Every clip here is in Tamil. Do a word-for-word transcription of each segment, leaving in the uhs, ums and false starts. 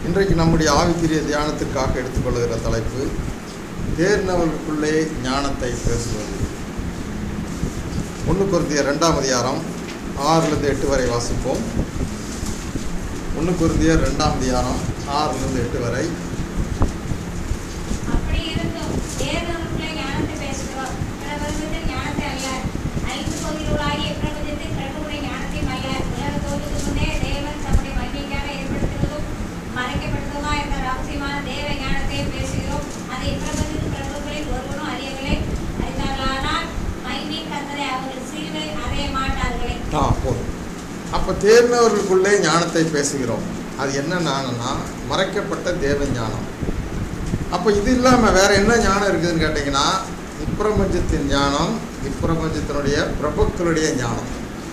இன்றைக்கு நம்முடைய ஆவிக்குரிய தியானத்திற்காக எடுத்துக்கொள்கிற தலைப்பு தேர்ந்தவர்களுக்குள்ளே ஞானத்தை பேசுவது. ஒன்று கொரிந்தியர் ரெண்டாம் அதிகாரம் ஆறிலிருந்து எட்டு வரை வாசிப்போம். ஒன்று கொரிந்தியர் ரெண்டாம் அதிகாரம் ஆறிலிருந்து எட்டு வரை. அப்போ தேர்ந்தவர்களுக்குள்ளே ஞானத்தை பேசுகிறோம். அது என்ன ஞானம்னா மறைக்கப்பட்ட தேவ ஞானம். அப்போ இது இல்லாமல் வேறு என்ன ஞானம் இருக்குதுன்னு கேட்டிங்கன்னா இப்பிரபஞ்சத்தின் ஞானம், இப்பிரபஞ்சத்தினுடைய பிரபுக்களுடைய ஞானம்.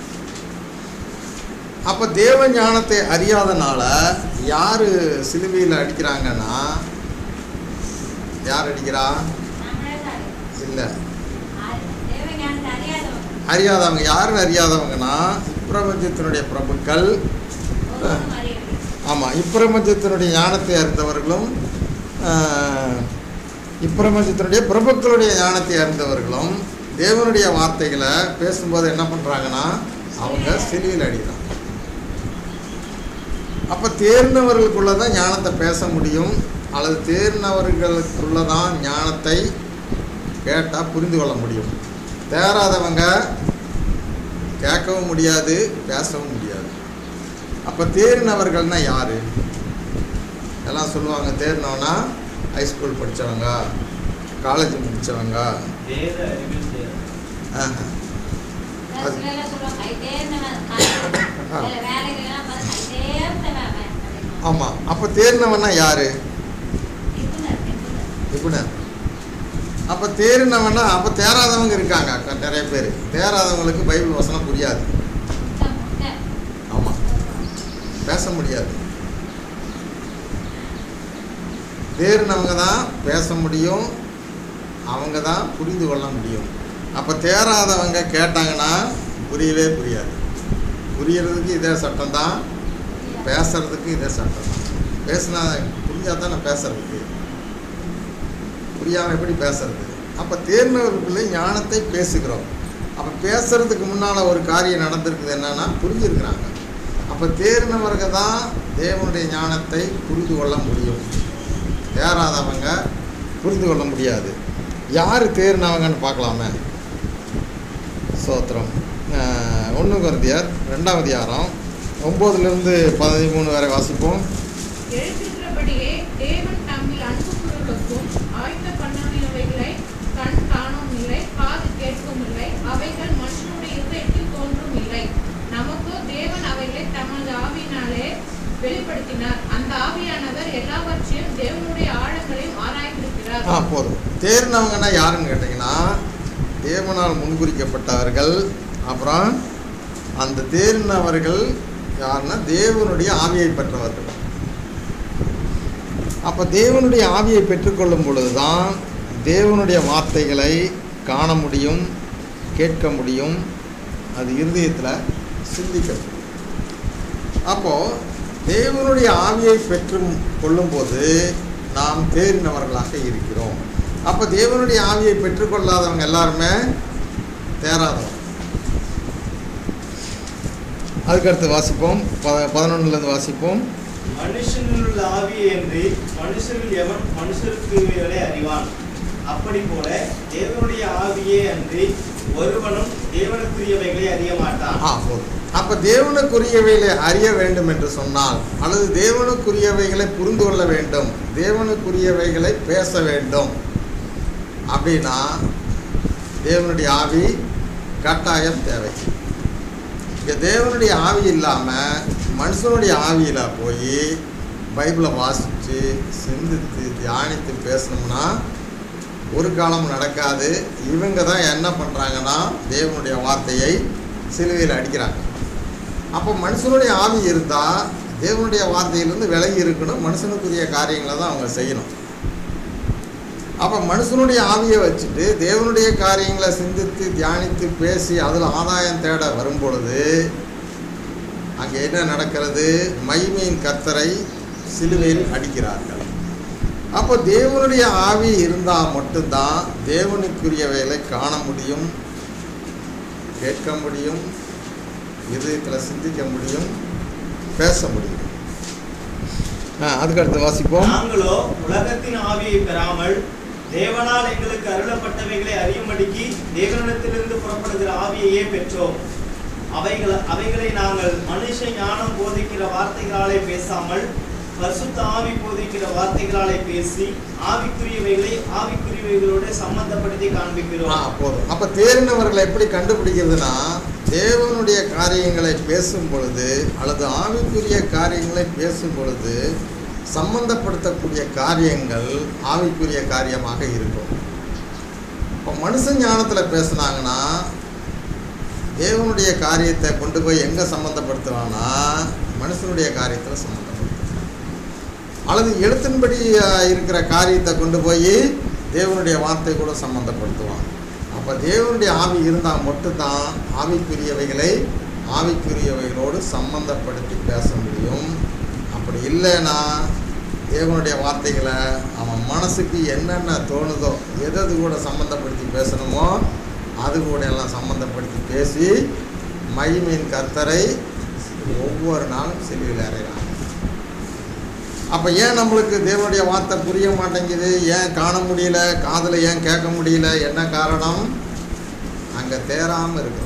அப்போ தேவ ஞானத்தை அறியாதனால யார் சிலுவையில் அடிக்கிறாங்கன்னா, யார் அடிக்கிறா? இல்லை, அறியாதவங்க. யாருன்னு அறியாதவங்கன்னா இப்பிரபஞ்சத்தினுடைய பிரபுக்கள். ஆமாம், இப்பிரபஞ்சத்தினுடைய ஞானத்தை அறிந்தவர்களும் இப்பிரபஞ்சத்தினுடைய பிரபுக்களுடைய ஞானத்தை அறிந்தவர்களும் தேவனுடைய வார்த்தைகளை பேசும்போது என்ன பண்ணுறாங்கன்னா அவங்க சிலுவையில் அடிக்கிறாங்க. அப்போ தேர்ந்தவர்களுக்குள்ள தான் ஞானத்தை பேச முடியும், அல்லது தேர்ந்தவர்களுக்குள்ள தான் ஞானத்தை கேட்டால் புரிந்து கொள்ள முடியும். தேராதவங்க கேட்கவும் முடியாது, பேசவும் முடியாது. அப்போ தேறினவர்கள்னா யார்? எல்லாம் சொல்லுவாங்க தேறினவனா ஹைஸ்கூல் படித்தவங்க, காலேஜ் முடித்தவங்க. ஆமாம், அப்போ தேறினவனா யார்? நிபுணர். அப்போ தேறினவனா அப்போ தேராதவங்க இருக்காங்க நிறைய பேர். தேராதவங்களுக்கு பைபிள் வசனம் புரியாது. ஆமாம், பேச முடியாது. தேறினவங்க தான் பேச முடியும், அவங்க தான் புரிந்து கொள்ள முடியும். அப்போ தேராதவங்க கேட்டாங்கன்னா புரியவே புரியாது. புரியறதுக்கு இதே சட்டம் தான், பேசுறதுக்கு இதே சட்டம் தான். பேசினா புரிஞ்சால் தானே பேசுறதுக்கு, புரியாமல் எப்படி பேசுறது? அப்போ தேர்ந்தவர்களுக்குள்ளே ஞானத்தை பேசுகிறோம். அப்போ பேசுறதுக்கு முன்னால் ஒரு காரியம் நடந்திருக்குது, என்னன்னா புரிஞ்சிருக்கிறாங்க. அப்போ தேர்ந்தவர்கள் தான் தேவனுடைய ஞானத்தை புரிந்து கொள்ள முடியும். தேராதவங்க புரிந்து கொள்ள முடியாது. யார் தேர்னவங்கன்னு பார்க்கலாமே. சோத்திரம். ஒன்று கொரிந்தியர் ரெண்டாம் அதிகாரம் ஒம்போதுலேருந்து பதிமூணு வரை வாசிப்போம். எழுதியிருக்கிறபடியே தேவன் தம்மில் அன்பு கூறுவதற்கும் ஆயத்த பண்ணாதவைகளை கண் காணவும் இல்லை, காது கேட்கவும் இல்லை, அவைகள் மனுஷனுடைய இதயத்தில் தோன்றும் இல்லை. நமக்கு தேவன் அவைகளை தமது ஆவியினாலே வெளிப்படுத்தினார். அந்த ஆவியானவர் எல்லாவற்றையும் தேவனுடைய ஆழங்களையும் ஆராய்ந்திருக்கிறார். ஆ போதும். தேர்னவங்கன்னா யாருன்னு கேட்டிங்கன்னா தேவனால் முன்குறிக்கப்பட்டவர்கள். அப்புறம் அந்த தேர்னவர்கள் யாருன்னா தேவனுடைய ஆவியை பெற்றவர்கள். அப்போ தேவனுடைய ஆவியை பெற்றுக்கொள்ளும் பொழுது தான் தேவனுடைய வார்த்தைகளை காண முடியும், கேட்க முடியும், அது இருதயத்தில் சிந்திக்க முடியும். அப்போது தேவனுடைய ஆவியை பெற்று கொள்ளும்போது நாம் தேறினவர்களாக இருக்கிறோம். அப்போ தேவனுடைய ஆவியை பெற்றுக்கொள்ளாதவங்க எல்லாருமே தேராதவங்க. அதுக்கடுத்து வாசிப்போம், ப பதினொன்றுலேருந்து வாசிப்போம். மனுஷனுள்ள ஆவியை என்று மனுஷரில் எவன் மனுஷருக்கு அறிவான்? அப்படி போல தேவனுடைய ஆவியே அன்றி ஒருவனும் தேவனுக்குரியவைகளை அறிய மாட்டான். ஆ போதும். அப்போ தேவனுக்குரியவைகளை அறிய வேண்டும் என்று சொன்னால், அல்லது தேவனுக்குரியவைகளை புரிந்து கொள்ள வேண்டும், தேவனுக்குரியவைகளை பேச வேண்டும் அப்படின்னா தேவனுடைய ஆவி கட்டாயம் தேவை. இங்கே தேவனுடைய ஆவி இல்லாமல் மனுஷனுடைய ஆவியில் போய் பைபிளை வாசித்து சிந்தித்து தியானித்து பேசணும்னா ஒரு காலம் நடக்காது. இவங்க தான் என்ன பண்ணுறாங்கன்னா தேவனுடைய வார்த்தையை சிலுவையில் அடிக்கிறாங்க. அப்போ மனுஷனுடைய ஆவி இருந்தால் தேவனுடைய வார்த்தையிலேருந்து விலகி இருக்கணும், மனுஷனுக்குரிய காரியங்களை தான் அவங்க செய்யணும். அப்போ மனுஷனுடைய ஆவியை வச்சுட்டு தேவனுடைய காரியங்களை சிந்தித்து தியானித்து பேசி அதில் ஆதாயம் தேட வரும்பொழுது அங்கே என்ன நடக்கிறது? மகிமையின் கர்த்தரை சிலுவையில் அடிக்கிறார்கள். அப்போ தேவனுடைய ஆவி இருந்தால் மட்டும்தான் தேவனுக்குரியவைகளை காண முடியும், கேட்க முடியும், இதயத்தில் சிந்திக்க முடியும், பேச முடியும். அதுக்கு அடுத்து வாசிப்போம். நாங்களோ உலகத்தின் ஆவியை பெறாமல் தேவனால் எங்களுக்கு அருளப்பட்டவைகளை அறியும்படிக்கு தேவனிடத்திலிருந்து புறப்படுகிற ஆவியையே பெற்றோம். அவைகள் அவைகளை நாங்கள் மனுஷ ஞானம் போதிக்கிற வார்த்தைகளாலே பேசாமல் பரிசுத்த ஆவி போதிக்கிற வார்த்தைகளாலே பேசி ஆவிக்குரியவைகளை ஆவிக்குரியவைகளோடு சம்பந்தப்படுத்தி காண்பிக்கிறோம். போதும். அப்ப தேறினவர்களை எப்படி கண்டுபிடிக்கிறதுனா, தேவனுடைய காரியங்களை பேசும் பொழுது அல்லது ஆவிக்குரிய காரியங்களை பேசும் பொழுது சம்பந்தப்படுத்தக்கூடிய காரியங்கள் ஆவிக்குரிய காரியமாக இருக்கும். இப்போ மனுஷ ஞானத்தில் பேசுனாங்கன்னா தேவனுடைய காரியத்தை கொண்டு போய் எங்கே சம்மந்தப்படுத்துவான்னா மனுஷனுடைய காரியத்தில் சம்மந்தப்படுத்தும். அல்லது எழுத்தின்படி இருக்கிற காரியத்தை கொண்டு போய் தேவனுடைய வார்த்தை கூட சம்மந்தப்படுத்துவான். அப்போ தேவனுடைய ஆவி இருந்தால் மட்டும்தான் ஆவிக்குரியவைகளை ஆவிக்குரியவைகளோடு சம்மந்தப்படுத்தி பேச முடியும். அப்படி இல்லைன்னா தேவனுடைய வார்த்தைகளை அவன் மனசுக்கு என்னென்ன தோணுதோ எது கூட சம்மந்தப்படுத்தி பேசணுமோ அது கூட எல்லாம் சம்மந்தப்படுத்தி பேசி மகிமையின் கர்த்தரை ஒவ்வொரு நாளும் சிலுவையில் அறையலாம். அப்போ ஏன் நம்மளுக்கு தேவனுடைய வார்த்தை புரிய மாட்டேங்குது, ஏன் காண முடியல, காதில் ஏன் கேட்க முடியல, என்ன காரணம்? அங்கே தேராமல் இருக்கிறோம்.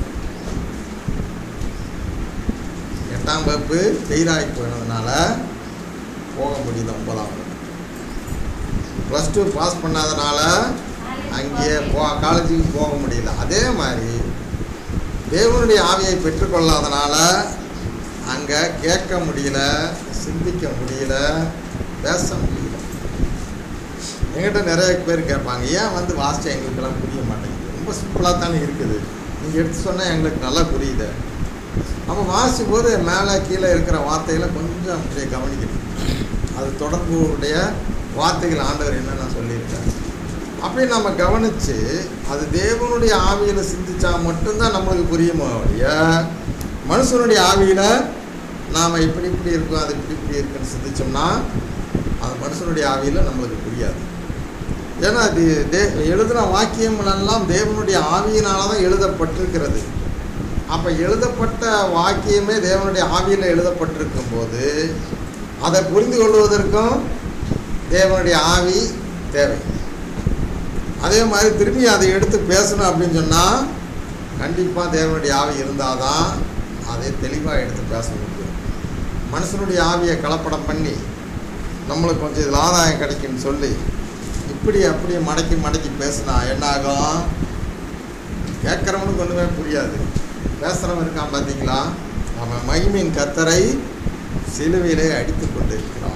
எட்டாம் வகுப்பு ஃபெயிலாகி போனதுனால போக முடியல, ஒன்பதாம் ப்ளஸ் டூ பாஸ் பண்ணாதனால அங்கேயே போ காலேஜுக்கு போக முடியல. அதே மாதிரி தேவனுடைய ஆவியை பெற்றுக்கொள்ளாதனால அங்கே கேட்க முடியல, சிந்திக்க முடியல, பேச முடியல. எங்கிட்ட நிறைய பேர் கேட்பாங்க, ஏன் வந்து வாசிச்சா எங்களுக்கெல்லாம் புரிய மாட்டேங்குது, ரொம்ப சிம்பிளாக தானே இருக்குது, நீங்கள் எடுத்து சொன்னால் எங்களுக்கு நல்லா புரியுது. நம்ம வாசிக்கும் போது மேலே கீழே இருக்கிற வார்த்தைகளை கொஞ்சம் அப்படியே கவனிக்கணும். அது தொடர்புடைய வார்த்தைகள் ஆண்டவர் என்னென்ன சொல்லியிருக்காரு அப்படி நம்ம கவனித்து அது தேவனுடைய ஆவியில் சிந்திச்சா மட்டும்தான் நம்மளுக்கு புரியுமோ ஒழிய மனுஷனுடைய ஆவியில் நாம் இப்படி இப்படி இருக்கோம் அது இப்படி இப்படி இருக்குன்னு சிந்திச்சோம்னா அது மனுஷனுடைய ஆவியில் நம்மளுக்கு புரியாது. ஏன்னா அது தே எழுதின வாக்கியங்களெல்லாம் தேவனுடைய ஆவியினால தான் எழுதப்பட்டிருக்கிறது. அப்போ எழுதப்பட்ட வாக்கியமே தேவனுடைய ஆவியில் எழுதப்பட்டிருக்கும் போது அதை புரிந்து கொள்வதற்கும் தேவனுடைய ஆவி தேவை. அதே மாதிரி திரும்பி அதை எடுத்து பேசணும் அப்படின்னு சொன்னால் கண்டிப்பாக தேவனுடைய ஆவி இருந்தால் தான் அதை தெளிவாக எடுத்து பேச முடியும். மனுஷனுடைய ஆவியை கலப்படம் பண்ணி நம்மளுக்கு கொஞ்சம் இதில் ஆதாயம் கிடைக்குன்னு சொல்லி இப்படி அப்படியே மடக்கி மடக்கி பேசினா என்னாகும்? கேட்குறவனுக்கு ஒன்றுமே புரியாது. பேசுகிறவன் இருக்கான் பார்த்தீங்களா, அவன் மகிமையின் கர்த்தரை சிலுவையிலே அடித்து கொண்டு இருக்கிறான்.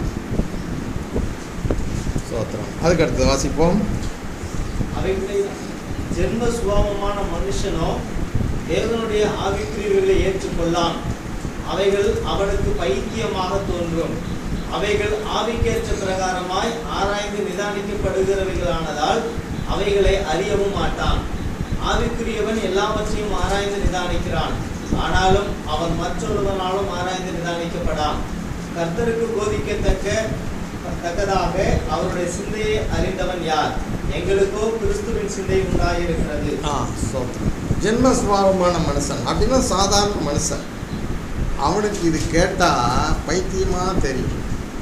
சோத்திரம். அதுக்கு அடுத்து வாசிப்போம். அவைகளை ஜென்ம சுபாவமான மனுஷனோ தேவனுடைய ஆவிக்குரியவைகளை ஏற்றுக்கொள்ளான். அவைகள் அவனுக்கு பைத்தியமாக தோன்றும். அவைகள் ஆவிக்கேற்ற பிரகாரமாய் ஆராய்ந்து நிதானிக்கப்படுகிறவைகளானதால் அவைகளை அறியவும் மாட்டான். ஆவிக்குரியவன் எல்லாவற்றையும் ஆராய்ந்து நிதானிக்கிறான், ஆனாலும் அவன் மற்றொருவனாலும் ஆராய்ந்து நிதானிக்கப்படான். கர்த்தருக்கு போதிக்கத்தக்க தக்கதாக அவருடைய சிந்தையை அறிந்தவன் யார்? எங்களுக்கோ கிறிஸ்துவின் சிந்தை உண்டாயிருக்கிறது. ஜென்ம சுபாவமான மனுஷன் அப்படின்னா சாதாரண மனுஷன், அவனுக்கு இது கேட்டால் பைத்தியமாக தெரியும்.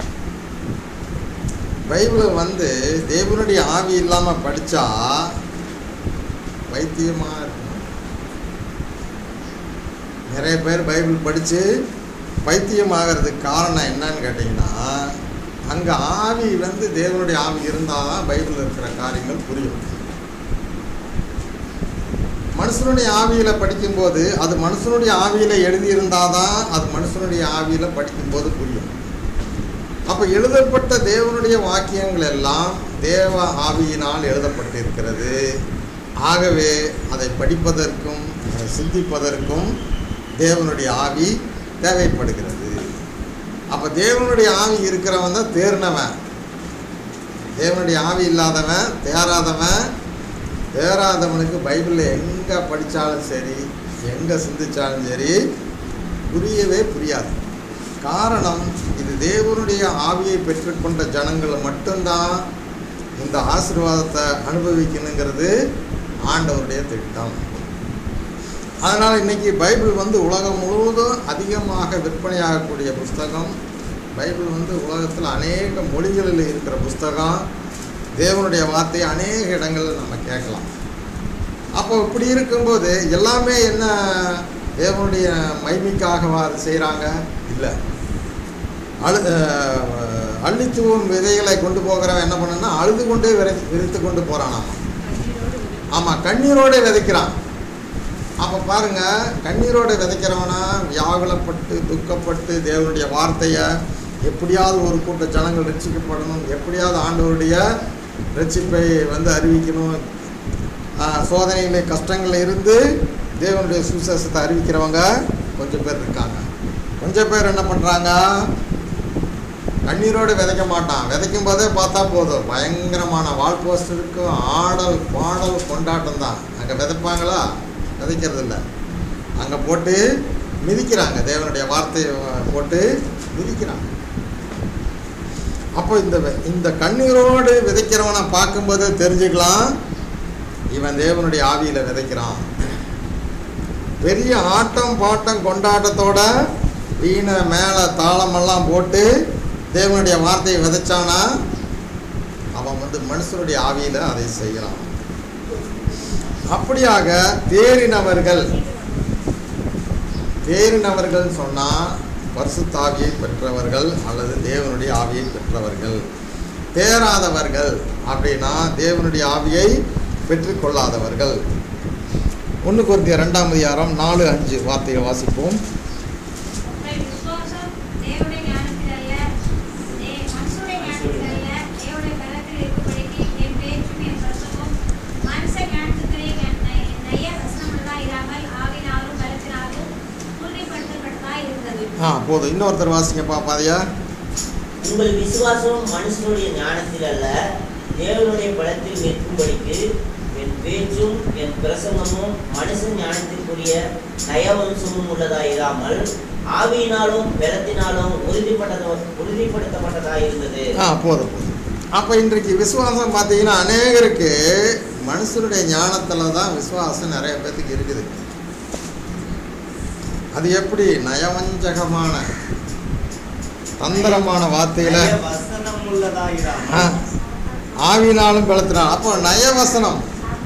பைபிளை வந்து தேவனுடைய ஆவி இல்லாமல் படித்தா பைத்தியமாக இருக்கும். நிறைய பேர் பைபிள் படித்து பைத்தியமாகிறதுக்கு காரணம் என்னன்னு கேட்டிங்கன்னா, அங்கே ஆவி வந்து தேவனுடைய ஆவி இருந்தால் தான் பைபிளில் இருக்கிற காரியங்கள் புரியும். மனுஷனுடைய ஆவியில் படிக்கும்போது அது மனுஷனுடைய ஆவியில் எழுதியிருந்தால் தான் அது மனுஷனுடைய ஆவியில் படிக்கும்போது புரியும். அப்போ எழுதப்பட்ட தேவனுடைய வாக்கியங்கள் எல்லாம் தேவ ஆவியினால் எழுதப்பட்டிருக்கிறது. ஆகவே அதை படிப்பதற்கும் அதை சிந்திப்பதற்கும் தேவனுடைய ஆவி தேவைப்படுகிறது. அப்போ தேவனுடைய ஆவி இருக்கிறவன் தான் தேர்னவன். தேவனுடைய ஆவி இல்லாதவன் தேராதவன். தேராதவனுக்கு பைபிளில் எங்கே படித்தாலும் சரி எங்கே சிந்தித்தாலும் சரி புரியவே புரியாது. காரணம் இது இது தேவனுடைய ஆவியை பெற்றுக்கொண்ட ஜனங்கள் மட்டும்தான் இந்த ஆசீர்வாதத்தை அனுபவிக்கணுங்கிறது ஆண்டவருடைய திட்டம். அதனால் இன்றைக்கி பைபிள் வந்து உலகம் முழுவதும் அதிகமாக விற்பனையாகக்கூடிய புஸ்தகம். பைபிள் வந்து உலகத்தில் அநேக மொழிகளில் இருக்கிற புஸ்தகம். தேவனுடைய வார்த்தையை அநேக இடங்களில் நம்ம கேட்கலாம். அப்போ இப்படி இருக்கும்போது எல்லாமே என்ன தேவனுடைய மகிமைக்காகவா அது செய்கிறாங்க? இல்லை. அழு அள்ளித்தூவும் விதைகளை கொண்டு போகிறவன் என்ன பண்ணனா அழுது கொண்டே விரை விரித்து கொண்டு போகிறான். ஆமாம் ஆமாம் கண்ணீரோடு விதைக்கிறான். அப்போ பாருங்கள், கண்ணீரோடு விதைக்கிறவனா வியாகுலப்பட்டு துக்கப்பட்டு தேவனுடைய வார்த்தையை எப்படியாவது ஒரு கூட்ட ஜனங்கள் ரட்சிக்கப்படணும், எப்படியாவது ஆண்டவருடைய ரட்சிப்பை வந்து அறிவிக்கணும், சோதனைகளை கஷ்டங்களில் இருந்து தேவனுடைய சுவிசேஷத்தை அறிவிக்கிறவங்க கொஞ்சம் பேர் இருக்காங்க. கொஞ்சம் பேர் என்ன பண்ணுறாங்க, கண்ணீரோடு விதைக்க மாட்டான். விதைக்கும் போதே பார்த்தா போதும், பயங்கரமான வால் போஸ்ட் இருக்கும், ஆடல் பாடல் கொண்டாட்டம் தான். அங்கே விதைப்பாங்களா? விதைக்கிறது இல்லை. அங்கே போட்டு மிதிக்கிறாங்க, தேவனுடைய வார்த்தையை போட்டு மிதிக்கிறாங்க. அப்போ இந்த இந்த கண்ணீரோடு விதைக்கிறவனை பார்க்கும்போது தெரிஞ்சுக்கலாம், இவன் தேவனுடைய ஆவியில் விதைக்கிறான். பெரிய ஆட்டம் பாட்டம் கொண்டாட்டத்தோட வீண மேலே தாளமெல்லாம் போட்டு தேவனுடைய வார்த்தையை விதைச்சானா அவன் வந்து மனுஷனுடைய ஆவியில் அதை செய்கிறான். அப்படியாக தேறினவர்கள் தேறினவர்கள் சொன்னால் பரிசுத்த ஆவியை பெற்றவர்கள் அல்லது தேவனுடைய ஆவியை பெற்றவர்கள். தேராதவர்கள் அப்படின்னா தேவனுடைய ஆவியை பெற்றுக்கொள்ளாதவர்கள். ஒன்று கொரிந்தியர் ரெண்டாம் அதிகாரம் நாலு அஞ்சு வார்த்தையை வாசிப்போம். ஆ போதும். இன்னொருத்தர் வாசிங்க பாப்பாதையா. உங்கள் விசுவாசம் மனுஷனுடைய ஞானத்தில் அல்ல, தேவனுடைய பலத்தில் நிற்கும்படிக்கு என் பேச்சும் என் பிரசங்கமும் மனுஷன் ஞானத்திற்குரிய நயவம்சமும் உள்ளதாயிராமல் ஆவியினாலும் பலத்தினாலும் உறுதிப்பட்டத உறுதிப்படுத்தப்பட்டதாயிருந்தது. ஆ போதும் போதும். அப்போ இன்றைக்கு விசுவாசம் பார்த்தீங்கன்னா அநேகருக்கு மனுஷனுடைய ஞானத்தில் தான் விசுவாசம் நிறைய பேர்த்துக்கு இருக்குது. அது எப்படி? நயவஞ்சகமான தந்திரமான வார்த்தையில ஆவினாலும் பலத்தினாலும். அப்போ நயவசனம்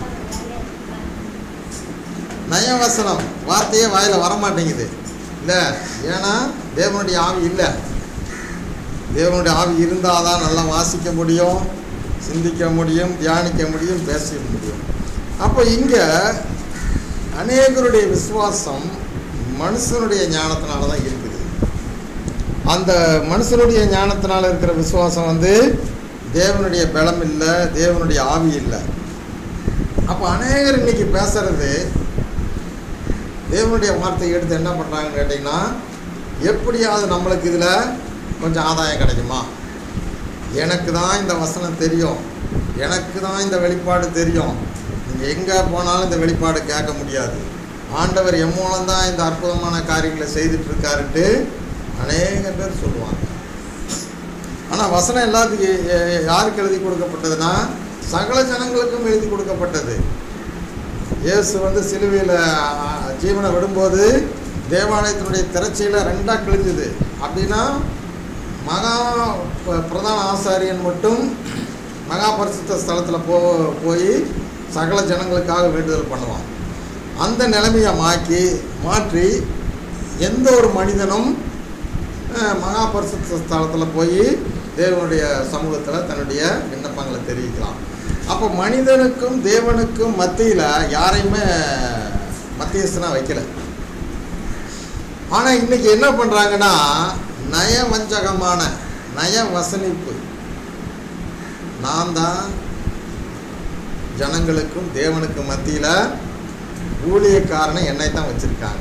நயவசனம் வார்த்தையே வாயில் வரமாட்டேங்குது இல்லை. ஏன்னா தேவனுடைய ஆவி இல்லை. தேவனுடைய ஆவி இருந்தால் தான் நல்லா வாசிக்க முடியும், சிந்திக்க முடியும், தியானிக்க முடியும், பேச முடியும். அப்போ இங்கே அநேகருடைய விசுவாசம் மனுஷனுடைய ஞானத்தினால தான் இருக்குது. அந்த மனுஷனுடைய ஞானத்தினால இருக்கிற விசுவாசம் வந்து தேவனுடைய பலம் இல்லை, தேவனுடைய ஆவி இல்லை. அப்போ அநேகர் இன்னைக்கு பேசுறது தேவனுடைய வார்த்தையை எடுத்து என்ன பண்ணுறாங்கன்னு கேட்டிங்கன்னா, எப்படியாவது நம்மளுக்கு இதில் கொஞ்சம் ஆதாயம் கிடைக்குமா, எனக்கு தான் இந்த வசனம் தெரியும், எனக்கு தான் இந்த வெளிப்பாடு தெரியும், நீங்கள் எங்கே போனாலும் இந்த வெளிப்பாடு கேட்க முடியாது, ஆண்டவர் என் மூலம்தான் இந்த அற்புதமான காரியங்களை செய்துட்ருக்காருன்ட்டு அநேக பேர் சொல்லுவாங்க. ஆனால் வசனம் எல்லாத்துக்கும் யாருக்கு எழுதி கொடுக்கப்பட்டதுன்னா சகல ஜனங்களுக்கும் எழுதி கொடுக்கப்பட்டது. இயேசு வந்து சிலுவையில் ஜீவனை விடும்போது தேவாலயத்தினுடைய திரைச்சியில் ரெண்டாக கிழிஞ்சுது. அப்படின்னா மகா பிரதான ஆசாரியன் மட்டும் மகா பரிசுத்த ஸ்தலத்தில் போ போய் சகல ஜனங்களுக்காக வேண்டுதல் பண்ணுவான். அந்த நிலைமையை மாக்கி மாற்றி எந்த ஒரு மனிதனும் மகா பரிசுத்த ஸ்தலத்தில் போய் தேவனுடைய சமூகத்தில் தன்னுடைய விண்ணப்பங்களை தெரிவிக்கலாம். அப்போ மனிதனுக்கும் தேவனுக்கும் மத்தியில் யாரையுமே மத்தியஸ்தனாக வைக்கல. ஆனால் இன்றைக்கி என்ன பண்ணுறாங்கன்னா நயவஞ்சகமான நய வசனிப்பு, நான் தான் ஜனங்களுக்கும் தேவனுக்கும் மத்தியில் ஊழியக்காரனை என்னை தான் வச்சுருக்காங்க,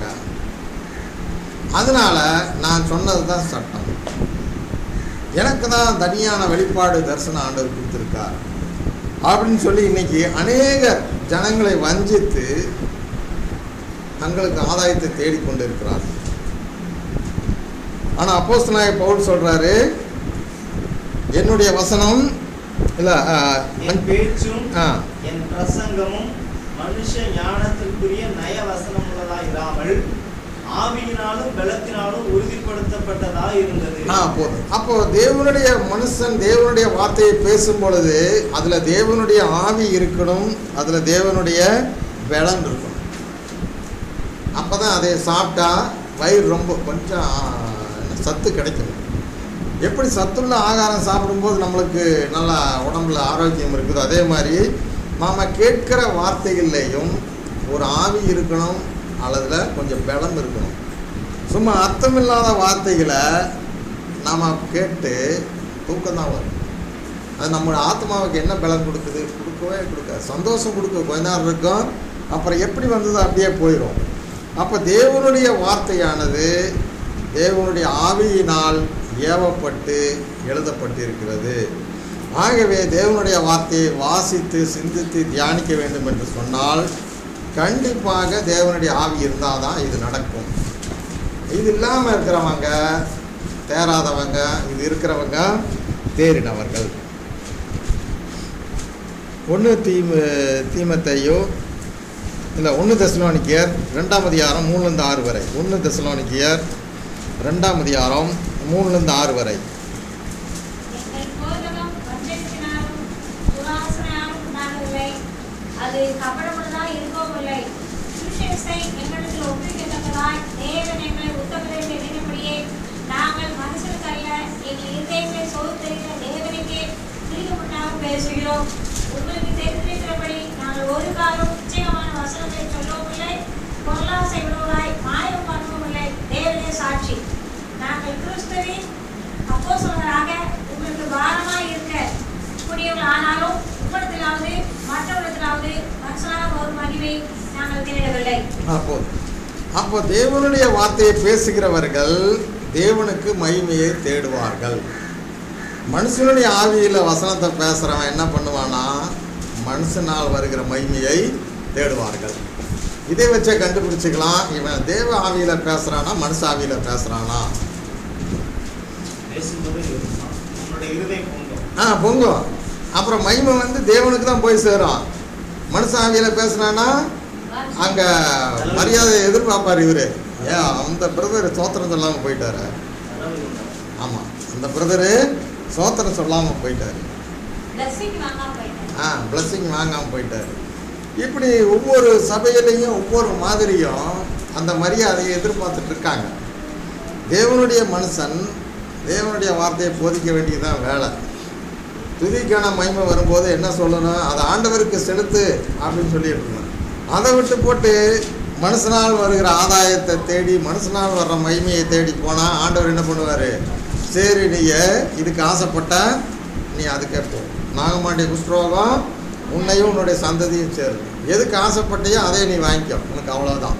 அதனால் நான் சொன்னது தான் சட்டம், எனக்கு தான் தனியான வெளிப்பாடு தரிசனம் ஆண்டவர் கொடுத்துருக்கார் அப்படின்னு சொல்லி இன்றைக்கி அநேக ஜனங்களை வஞ்சித்து தங்களுக்கு ஆதாயத்தை தேடிக்கொண்டு இருக்கிறார்கள். ஆனால் அப்போஸ்தலனாகிய பவுல் சொல்கிறாரு, என்னுடைய வசனம் இல்லை என் பேச்சும் ஆ என் பிரசங்கமும் மனுஷ ஞானத்திற்குரிய நய வசனம் உள்ளதா இராமல் ஆவியினாலும் பலத்தினாலும் உறுதிப்படுத்தப்பட்டதா இருந்தது. ஆ போதும். அப்போ தேவனுடைய மனுஷன் தேவனுடைய வார்த்தையை பேசும் பொழுது அதில் தேவனுடைய ஆவி இருக்கணும், அதில் தேவனுடைய பலன் இருக்கணும். அப்போ தான் அதை சாப்பிட்டா வயிறு ரொம்ப கொஞ்சம் சத்து கிடைக்கும். எப்படி சத்துள்ள ஆகாரம் சாப்பிடும்போது நம்மளுக்கு நல்லா உடம்புல ஆரோக்கியம் இருக்குதோ, அதே மாதிரி நாம் கேட்கிற வார்த்தைகள்லேயும் ஒரு ஆவி இருக்கணும், அல்லதில் கொஞ்சம் பலம் இருக்கணும். சும்மா அர்த்தமில்லாத வார்த்தைகளை நாம் கேட்டு தூக்கம்தான் வரும். அது நம்மளோட ஆத்மாவுக்கு என்ன பலம் கொடுக்குது? கொடுக்கவே கொடுக்காது. சந்தோஷம் கொடுக்க கொஞ்ச நேரம் இருக்கும், அப்புறம் எப்படி வந்தது அப்படியே போயிடும். அப்போ தேவனுடைய வார்த்தையானது தேவனுடைய ஆவியினால் ஏவப்பட்டு எழுதப்பட்டிருக்கிறது. ஆகவே தேவனுடைய வார்த்தையை வாசித்து சிந்தித்து தியானிக்க வேண்டும் என்று சொன்னால் கண்டிப்பாக தேவனுடைய ஆவி இருந்தால் தான் இது நடக்கும். இது இல்லாமல் இருக்கிறவங்க தேராதவங்க, இது இருக்கிறவங்க தேறினவர்கள். ஒன்று தீம தீமத்தையோ இல்லை ஒன்று தெசலோனிக்கேயர் ரெண்டாம் அதிகாரம் மூணுலேருந்து ஆறு வரை. ஒன்று தெசலோனிக்கேயர் ரெண்டாம் அதிகாரம் மூணுலேருந்து ஆறு வரை. எங்கள் போதகம் வஞ்சகத்தினாலும் துராசனையாலும் உண்டாகவில்லை, அது கபடமுள்ளதாய் இருக்கவும் இல்லை. சுவிசேஷத்தை எங்களிடத்தில் ஒப்புவிக்கத்தக்கதாய் தேவன் எங்களை உத்தமர்கள் எண்ணினபடியே நாங்கள் மனுஷனுக்கு அல்ல, எங்கள் இருதயங்களை சோதித்தறிகிற தேவனுக்கே பிரியமுண்டாக பேசுகிறோம். உங்களுக்கு தெரிந்திருக்கிறபடி நாங்கள் ஒரு காலம் நிச்சயமான வசனத்தை சொல்லவும் இல்லை, பொருளாசை விடுவதாய் மாயம் பண்ணவும் இல்லை. தேவனே சாட்சி. நாங்கள் கிறிஸ்துவின் அப்போஸ்தலராக உங்களுக்கு பாரமாய் இருக்க கூடியவர்கள் ஆனாலும் உங்களிடத்திலாவது மற்றவரிடத்திலாவது மனுஷனாக ஒரு மகிமை நாங்கள் தேடவில்லை. அப்போ அப்போ தேவனுடைய வார்த்தையை பேசுகிறவர்கள் தேவனுக்கு மகிமையை தேடுவார்கள். மனுஷனுடைய ஆவியில் வசனத்தை பேசுகிறவன் என்ன பண்ணுவானா, மனுஷனால் வருகிற மகிமையை தேடுவார்கள். இதை வச்சே கண்டுபிடிச்சிக்கலாம், இவன் தேவ ஆவியில் பேசுகிறானா மனுஷ ஆவியில் பேசுகிறானா. பேசும்போது நம்மளுடைய இருதயம் பொங்கும். ஆ பொங்கும். அப்புறம் மகிமை வந்து தேவனுக்கு தான் போய் சேரும். மனுஷ ஆவியில் பேசுனானா அங்கே மரியாதை எதிர்பார்ப்பார் இவர். ஏன் அந்த பிரதர் சோத்திரம் சொல்லாமல் போயிட்டாரு. ஆமாம், அந்த பிரதரு சோத்திரம் சொல்லாமல் போயிட்டார். blessing வாங்காம போயிட்டார். ஆ பிளஸ்ஸிங் வாங்காமல் போயிட்டார். இப்படி ஒவ்வொரு சபையிலையும் ஒவ்வொரு மாதிரியும் அந்த மரியாதையை எதிர்பார்த்துட்டு இருக்காங்க. தேவனுடைய மனுஷன் தேவனுடைய வார்த்தையை போதிக்க வேண்டியதுதான் வேலை. துதிக்கான மகிமை வரும்போது என்ன சொல்லணும், அதை ஆண்டவருக்கு செலுத்து அப்படின்னு சொல்லிட்டு இருந்தோம். அதை விட்டு போட்டு மனுஷனால் வருகிற ஆதாயத்தை தேடி மனுஷனால் வர்ற மகிமையை தேடி போனால் ஆண்டவர் என்ன பண்ணுவார், சரி நீ இதுக்கு ஆசைப்பட்ட நீ அதுக்கே போ, நாகமாண்டிய குஷ்டரோகம் உன்னையும் உன்னுடைய சந்ததியும் சேரும், எதுக்கு ஆசைப்பட்டியோ அதே நீ வாங்கிக்கோ, உனக்கு அவ்வளோதான்.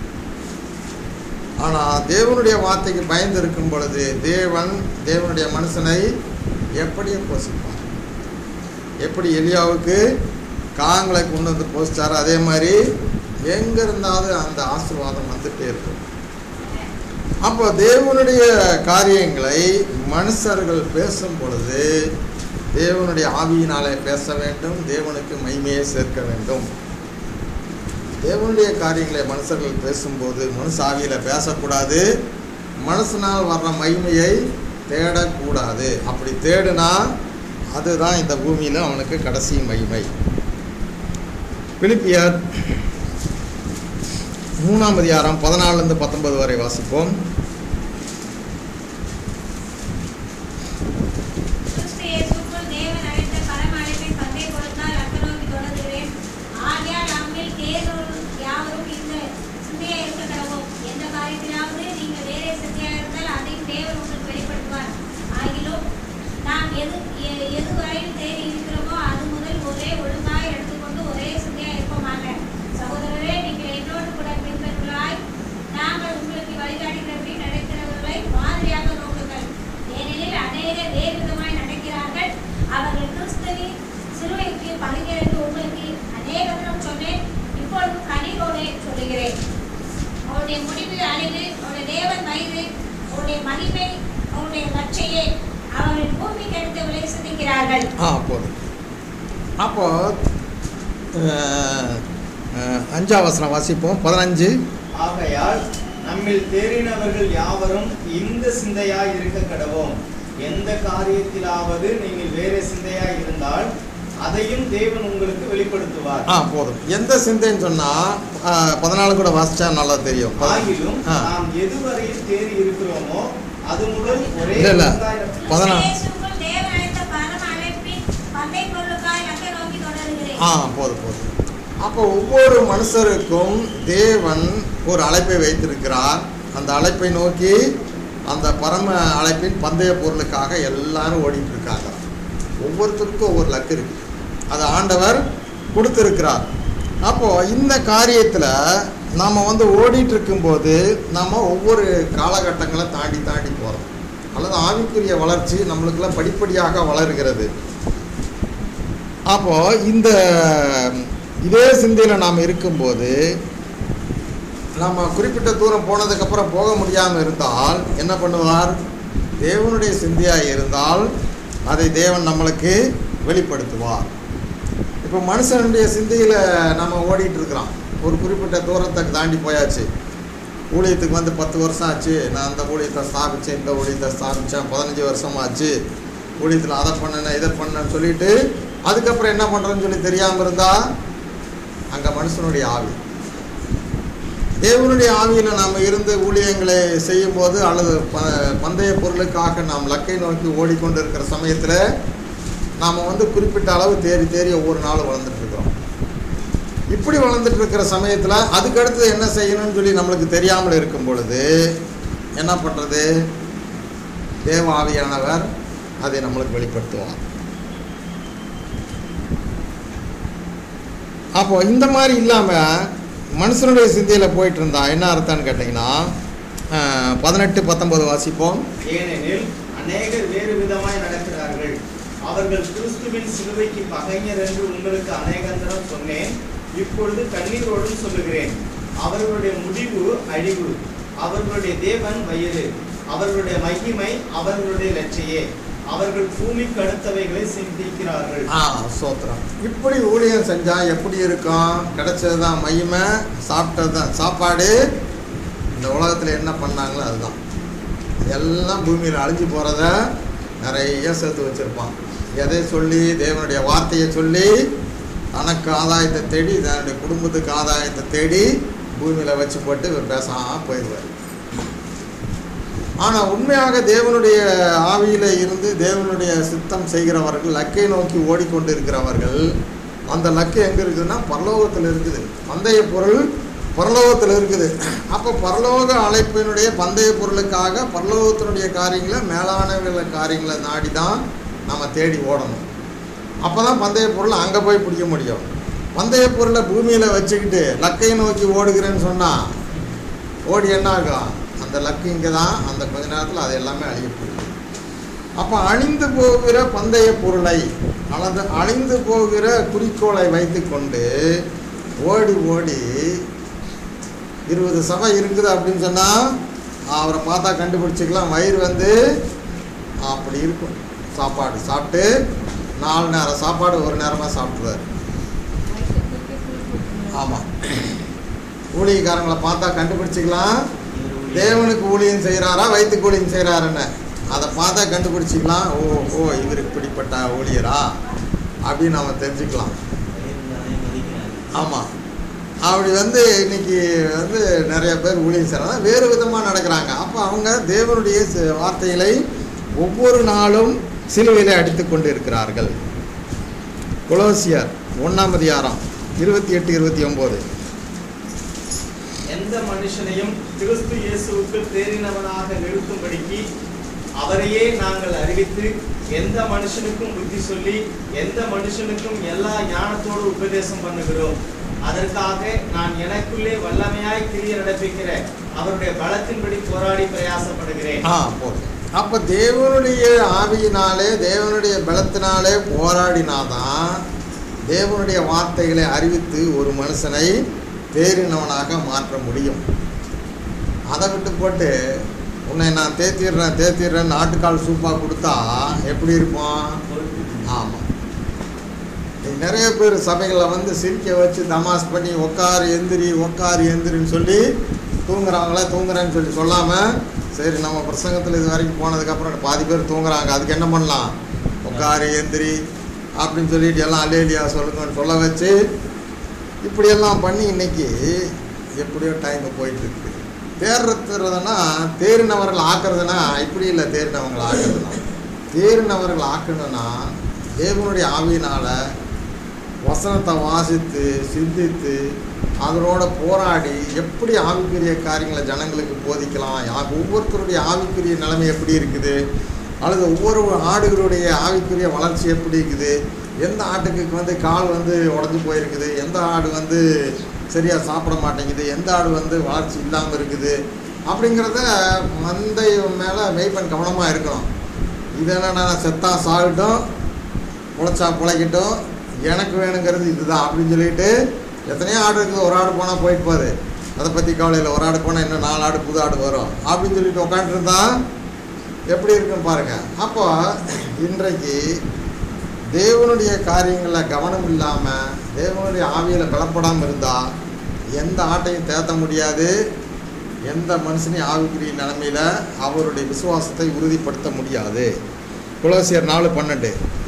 ஆனால் தேவனுடைய வார்த்தைக்கு பயந்து இருக்கும் பொழுது தேவன் தேவனுடைய மனுஷனை எப்படியே போசிப்பார். எப்படி எலியாவுக்கு காங்களை கொண்டு வந்து போசிச்சாரோ அதே மாதிரி எங்கே இருந்தாலும் அந்த ஆசீர்வாதம் வந்துட்டே இருக்கும். அப்போ தேவனுடைய காரியங்களை மனுஷர்கள் பேசும் பொழுது தேவனுடைய ஆவியினாலே பேச வேண்டும், தேவனுக்கு மகிமையை சேர்க்க வேண்டும். தேவனுடைய காரியங்களை மனுஷர்கள் பேசும்போது மனுஷ ஆவியில் பேசக்கூடாது, மனுஷனால் வர்ற மகிமையை தேடக்கூடாது. அப்படி தேடுனா அதுதான் இந்த பூமியில் அவனுக்கு கடைசி மகிமை. பிலிப்பியர் மூணாம் அதிகாரம் பதினாலுலேருந்து பத்தொன்பது வரை வாசிப்போம். கிறிஸ்து இயேசுவுக்குள் தேவன் அழைத்த பரம அழைப்பின் பங்கை கொடுத்தால் அக்கநோக்கி தொடர்கிறேன். ஆகையால் நம்மில் தேர்ந்தோர் யாவரும் இந்த சிந்தையா இருக்க கடவோம். எந்த காரியத்திலாவது நீங்கள் வேறே சிந்தையா இருந்தால் அதையும் தேவன் உங்களுக்கு வெளிப்படுத்துவார். ஆகிலும் நாம் எது எ- எதுவரையில் தேடி இருக்கிறோமோ அது முதல் ஒரே ஒழுங்காய் எடுத்துக்கொண்டு ஒரே சிந்தையா இருப்போமாக. சகோதரரே, நீங்கள் என்னோடு கூட பின்பற்றுவதாய் நாங்கள் உங்களுக்கு வழிகாட்டுகிறபடி நடக்கிறவர்களை மாதிரியாக நோக்குங்கள். ஏனெனில் அநேகர் வேறு விதமாய் நடக்கிறார்கள். அவர்கள் கிறிஸ்துவின் சிலுவைக்கு பகைஞர் என்று உங்களுக்கு அநேக தினம் சொன்னேன், இப்பொழுது கண்ணீரோடு சொல்லுகிறேன். அவருடைய முடிவு அழிவு, அவருடைய தேவன் வயது, அவருடைய மகிமை அப்போ அஹ், அஹ், அஞ்சாம் வசனம் வாசிப்போம். பதினஞ்சு. ஆகையால் நம்மில் தேறினவர்கள் யாவரும் இந்த சிந்தையாய் இருக்க கடவோம். எந்த காரியத்திலாவது நீங்கள் வேறு சிந்தையாய் இருந்தால் அதையும் தேவன் உங்களுக்கு வெளிப்படுத்துவார். ஆ போதும். எந்த சிந்தைன்னு சொன்னால் பதினாலு கூட வாசிச்சா நல்லா தெரியும். ஆகிலும் ஆ. நாம் எதுவரையில் தேறி இருக்கிறோமோ அது முதல் ஒரே இல்ல, இல்ல. சிந்தையாய் பதினாலு. இயேசுவுக்குள் தேவன் அழைத்த பரம அழைப்பின் பந்தய பொருளுக்காய் இலக்கை நோக்கி தொடருகிறேன். ஆ போதும் போதும். அப்போ ஒவ்வொரு மனுஷருக்கும் தேவன் ஒரு அழைப்பை வைத்திருக்கிறார். அந்த அழைப்பை நோக்கி அந்த பரம அழைப்பின் பந்தய பொருளுக்காக எல்லாரும் ஓடிட்டு இருக்காங்க. ஒவ்வொருத்தருக்கும் ஒவ்வொரு லக்கு இருக்கு. அதை ஆண்டவர் கொடுத்துருக்கிறார். அப்போது இந்த காரியத்தில் நாம் வந்து ஓடிட்டு இருக்கும்போது நம்ம ஒவ்வொரு காலகட்டங்களை தாண்டி தாண்டி போகிறோம். அல்லது ஆவிக்குரிய வளர்ச்சி நம்மளுக்கெல்லாம் படிப்படியாக வளர்கிறது. அப்போது இந்த இதே சிந்தையில் நாம் இருக்கும்போது நம்ம குறிப்பிட்ட தூரம் போனதுக்கப்புறம் போக முடியாமல் இருந்தால் என்ன பண்ணுவார்? தேவனுடைய சிந்தையாக இருந்தால் அதை தேவன் நம்மளுக்கு வெளிப்படுத்துவார். இப்போ மனுஷனுடைய சிந்தையில் நம்ம ஓடிட்டு இருக்கிறோம். ஒரு குறிப்பிட்ட தூரத்தை தாண்டி போயாச்சு. ஊழியத்துக்கு வந்து பத்து வருஷம் ஆச்சு. நான் அந்த ஊழியத்தை ஸ்தாபித்தேன், இந்த ஊழியத்தை ஸ்தாபித்தேன், பதினஞ்சு வருஷமாச்சு. ஊழியத்தில் அதை பண்ணேன், இதை பண்ணேன்னு சொல்லிட்டு அதுக்கப்புறம் என்ன பண்ணுறேன்னு சொல்லி தெரியாமல் இருந்தால் அங்கே மனுஷனுடைய ஆவி. தேவனுடைய ஆவியில் நாம் இருந்து ஊழியங்களை செய்யும்போது அல்லது ப பந்தய பொருளுக்காக நாம் லக்கை நோக்கி ஓடிக்கொண்டு இருக்கிற சமயத்தில் நாம் வந்து குறிப்பிட்ட அளவு தேறி தேறி ஒவ்வொரு நாளும் வளர்ந்துட்டுருக்கிறோம். இப்படி வளர்ந்துட்டு இருக்கிற சமயத்தில் அதுக்கடுத்து என்ன செய்யணும்னு சொல்லி நம்மளுக்கு தெரியாமல் இருக்கும் பொழுது என்ன பண்ணுறது? தேவ ஆவியானவர் அதை நம்மளுக்கு வெளிப்படுத்துவார். அப்போது இந்த மாதிரி இல்லாமல் மனுஷனுடைய சிந்தையில் போயிட்டு இருந்தா என்ன அர்த்தம்னு கேட்டிங்கன்னா பதினெட்டு பத்தொன்பது வாசிப்போம். ஏனெனில் அநேகர் வேறு விதமாய் நடக்கிறார்கள். அவர்கள் கிறிஸ்துவின் சிலுவைக்கு பகைஞர் என்று உங்களுக்கு அநேகந்தரம் சொன்னேன். இப்பொழுது கண்ணீரோடும் சொல்லுகிறேன். அவர்களுடைய முடிவு அழிவு, அவர்களுடைய தேவன் வயிறு, அவர்களுடைய மகிமை அவர்களுடைய லட்சியே. அவர்கள் பூமிக்கு அடுத்தவைகளை சிந்திக்கிறார்கள். ஆ சோத்திரம். இப்படி ஊழியம் செஞ்சால் எப்படி இருக்கும்? கிடைச்சது தான் மகிமை, சாப்பிட்டது தான் சாப்பாடு. இந்த உலகத்தில் என்ன பண்ணாங்களோ அதுதான். எல்லாம் பூமியில் அழிஞ்சு போகிறத நிறைய சேர்த்து வச்சுருப்பான். எதை சொல்லி? தேவனுடைய வார்த்தையை சொல்லி தனக்கு ஆதாயத்தை தேடி, தன்னுடைய குடும்பத்துக்கு ஆதாயத்தை தேடி பூமியில் வச்சு போட்டு இவர் பேசாமல் போயிடுவார். ஆனால் உண்மையாக தேவனுடைய ஆவியில் இருந்து தேவனுடைய சித்தம் செய்கிறவர்கள், லக்கை நோக்கி ஓடிக்கொண்டு இருக்கிறவர்கள், அந்த லக்கு எங்கே இருக்குதுன்னா பரலோகத்தில் இருக்குது. பந்தய பொருள் பரலோகத்தில் இருக்குது. அப்போ பரலோக அழைப்பினுடைய பந்தய பொருளுக்காக பரலோகத்தினுடைய காரியங்களை, மேலான காரியங்களை நாடி தான் நம்ம தேடி ஓடணும். அப்போ தான் பந்தய பொருள் அங்கே போய் பிடிக்க முடியும். பந்தய பொருளை பூமியில் வச்சுக்கிட்டு லக்கை நோக்கி ஓடுகிறேன்னு சொன்னால் ஓடி என்ன ஆகும்? அந்த லக்கு இங்கே தான். அந்த கொஞ்ச நேரத்தில் அது எல்லாமே அழியப்படும். அப்போ அழிந்து போகிற பந்தய பொருளை அல்லது அழிந்து போகிற குறிக்கோளை வைத்து கொண்டு ஓடி ஓடி இருபது சபை இருக்குது அப்படின்னு சொன்னால் அவரை பார்த்தா கண்டுபிடிச்சிக்கலாம். வயிறு வந்து அப்படி இருக்கும். சாப்பாடு சாப்பிட்டு நாலு நேரம் சாப்பாடு ஒரு நேரமாக சாப்பிட்ருவார். ஆமாம், ஊழியக்காரங்களை பார்த்தா கண்டுபிடிச்சிக்கலாம். தேவனுக்கு ஊழியம் செய்கிறாரா, வயிற்றுக்கு ஊழியம் செய்கிறாருன்னு அதை பார்த்தா கண்டுபிடிச்சிக்கலாம். ஓ ஓ இவர் இப்படிப்பட்ட ஊழியரா அப்படின்னு நம்ம தெரிஞ்சுக்கலாம். ஆமாம், அப்படி வந்து இன்னைக்கு வந்து நிறைய பேர் ஊழியம் செய்கிறாங்க, வேறு விதமாக நடக்கிறாங்க. அப்போ அவங்க தேவனுடைய வார்த்தைகளை ஒவ்வொரு நாளும் சிலுவையில் அடித்து கொண்டு இருக்கிறார்கள். கொலோசியர் ஒன்றாம் அதிகாரம் இருபத்தி எட்டு இருபத்தி ஒம்பது. எந்த மனுஷனையும் கிறிஸ்து இயேசுவுக்கு தேறினவனாக நிறுத்தும்படிக்கு அவரையே நாங்கள் அறிவித்து, எந்த மனுஷனுக்கும் புத்தி சொல்லி, எந்த மனுஷனுக்கும் எல்லா ஞானத்தோடு உபதேசம் பண்ணுகிறோம். அதற்காக நான் எனக்குள்ளே வல்லமையாய் கிரியை நடப்பிக்கிற அவருடைய பலத்தின்படி போராடி பிரயாசப்படுகிறேன். ஆ போதும். அப்போ தேவனுடைய ஆவியினாலே, தேவனுடைய பலத்தினாலே போராடினாதான் தேவனுடைய வார்த்தைகளை அறிவித்து ஒரு மனுஷனை தேறினவனாக மாற்ற முடியும். அதை விட்டு போட்டு உன்னை நான் தேத்திடுறேன் தேத்திடுறேன் ஆட்டுக்கால் சூப்பாக கொடுத்தா எப்படி இருப்பான்? ஆமாம், நிறைய பேர் சபைகளில் வந்து சிரிக்க வச்சு தமாஸ் பண்ணி உட்காரு எந்திரி உட்காரு எந்திரின்னு சொல்லி தூங்குறாங்களே தூங்குறேன்னு சொல்லி சொல்லாமல், சரி நம்ம பிரசங்கத்தில் இது வரைக்கும் போனதுக்கப்புறம் பாதி பேர் தூங்குறாங்க, அதுக்கு என்ன பண்ணலாம், உட்காரு எந்திரி அப்படின்னு சொல்லிட்டு எல்லாம் அல்லேலியா சொல்லுங்கன்னு சொல்ல வச்சு இப்படியெல்லாம் பண்ணி இன்னைக்கு எப்படியோ டைம் போயிட்டுருக்கு. தேர்றதுனா தேறினவர்கள் ஆக்குறதுனா இப்படி இல்லை. தேறினவங்களை ஆக்குறதுனா தேறினவர்கள் ஆக்கணும்னா தேவனுடைய ஆவியினால் வசனத்தை வாசித்து சிந்தித்து அதனோட போராடி எப்படி ஆவிக்குரிய காரியங்களை ஜனங்களுக்கு போதிக்கலாம், ஒவ்வொருத்தருடைய ஆவிக்குரிய நிலைமை எப்படி இருக்குது, அல்லது ஒவ்வொரு ஆடுகளுடைய ஆவிக்குரிய வளர்ச்சி எப்படி இருக்குது, எந்த ஆட்டுக்கு வந்து கால் வந்து உடஞ்சி போயிருக்குது, எந்த ஆடு வந்து சரியாக சாப்பிட மாட்டேங்குது, எந்த ஆடு வந்து வளர்ச்சி இல்லாமல் இருக்குது அப்படிங்கிறத மந்தை மேலே மெய்ப்பன் கவனமாக இருக்கணும். இது என்னென்னா செத்தா சாகட்டும் புழைச்சா புழைக்கட்டும் எனக்கு வேணுங்கிறது இதுதான் அப்படின்னு சொல்லிட்டு எத்தனையோ ஆடு இருக்குது, ஒரு ஆடு போனால் போயிட்டு போகுது, அதை பற்றி கவலை இல்லை, ஒரு ஆடு போனால் இன்னும் நாலு ஆடு புது ஆடு வரும் அப்படின்னு சொல்லிட்டு உட்காந்துருந்தா எப்படி இருக்குன்னு பாருங்கள். அப்போ இன்றைக்கு தேவனுடைய காரியங்களில் கவனம் இல்லாமல் தேவனுடைய ஆவியில் பலப்படாமல் இருந்தால் எந்த ஆட்டையும் தேத்த முடியாது, எந்த மனுஷனையும் ஆவிக்குரிய நிலைமையில் அவருடைய விசுவாசத்தை உறுதிப்படுத்த முடியாது. கொலோசியர் நாலு பன்னெண்டு.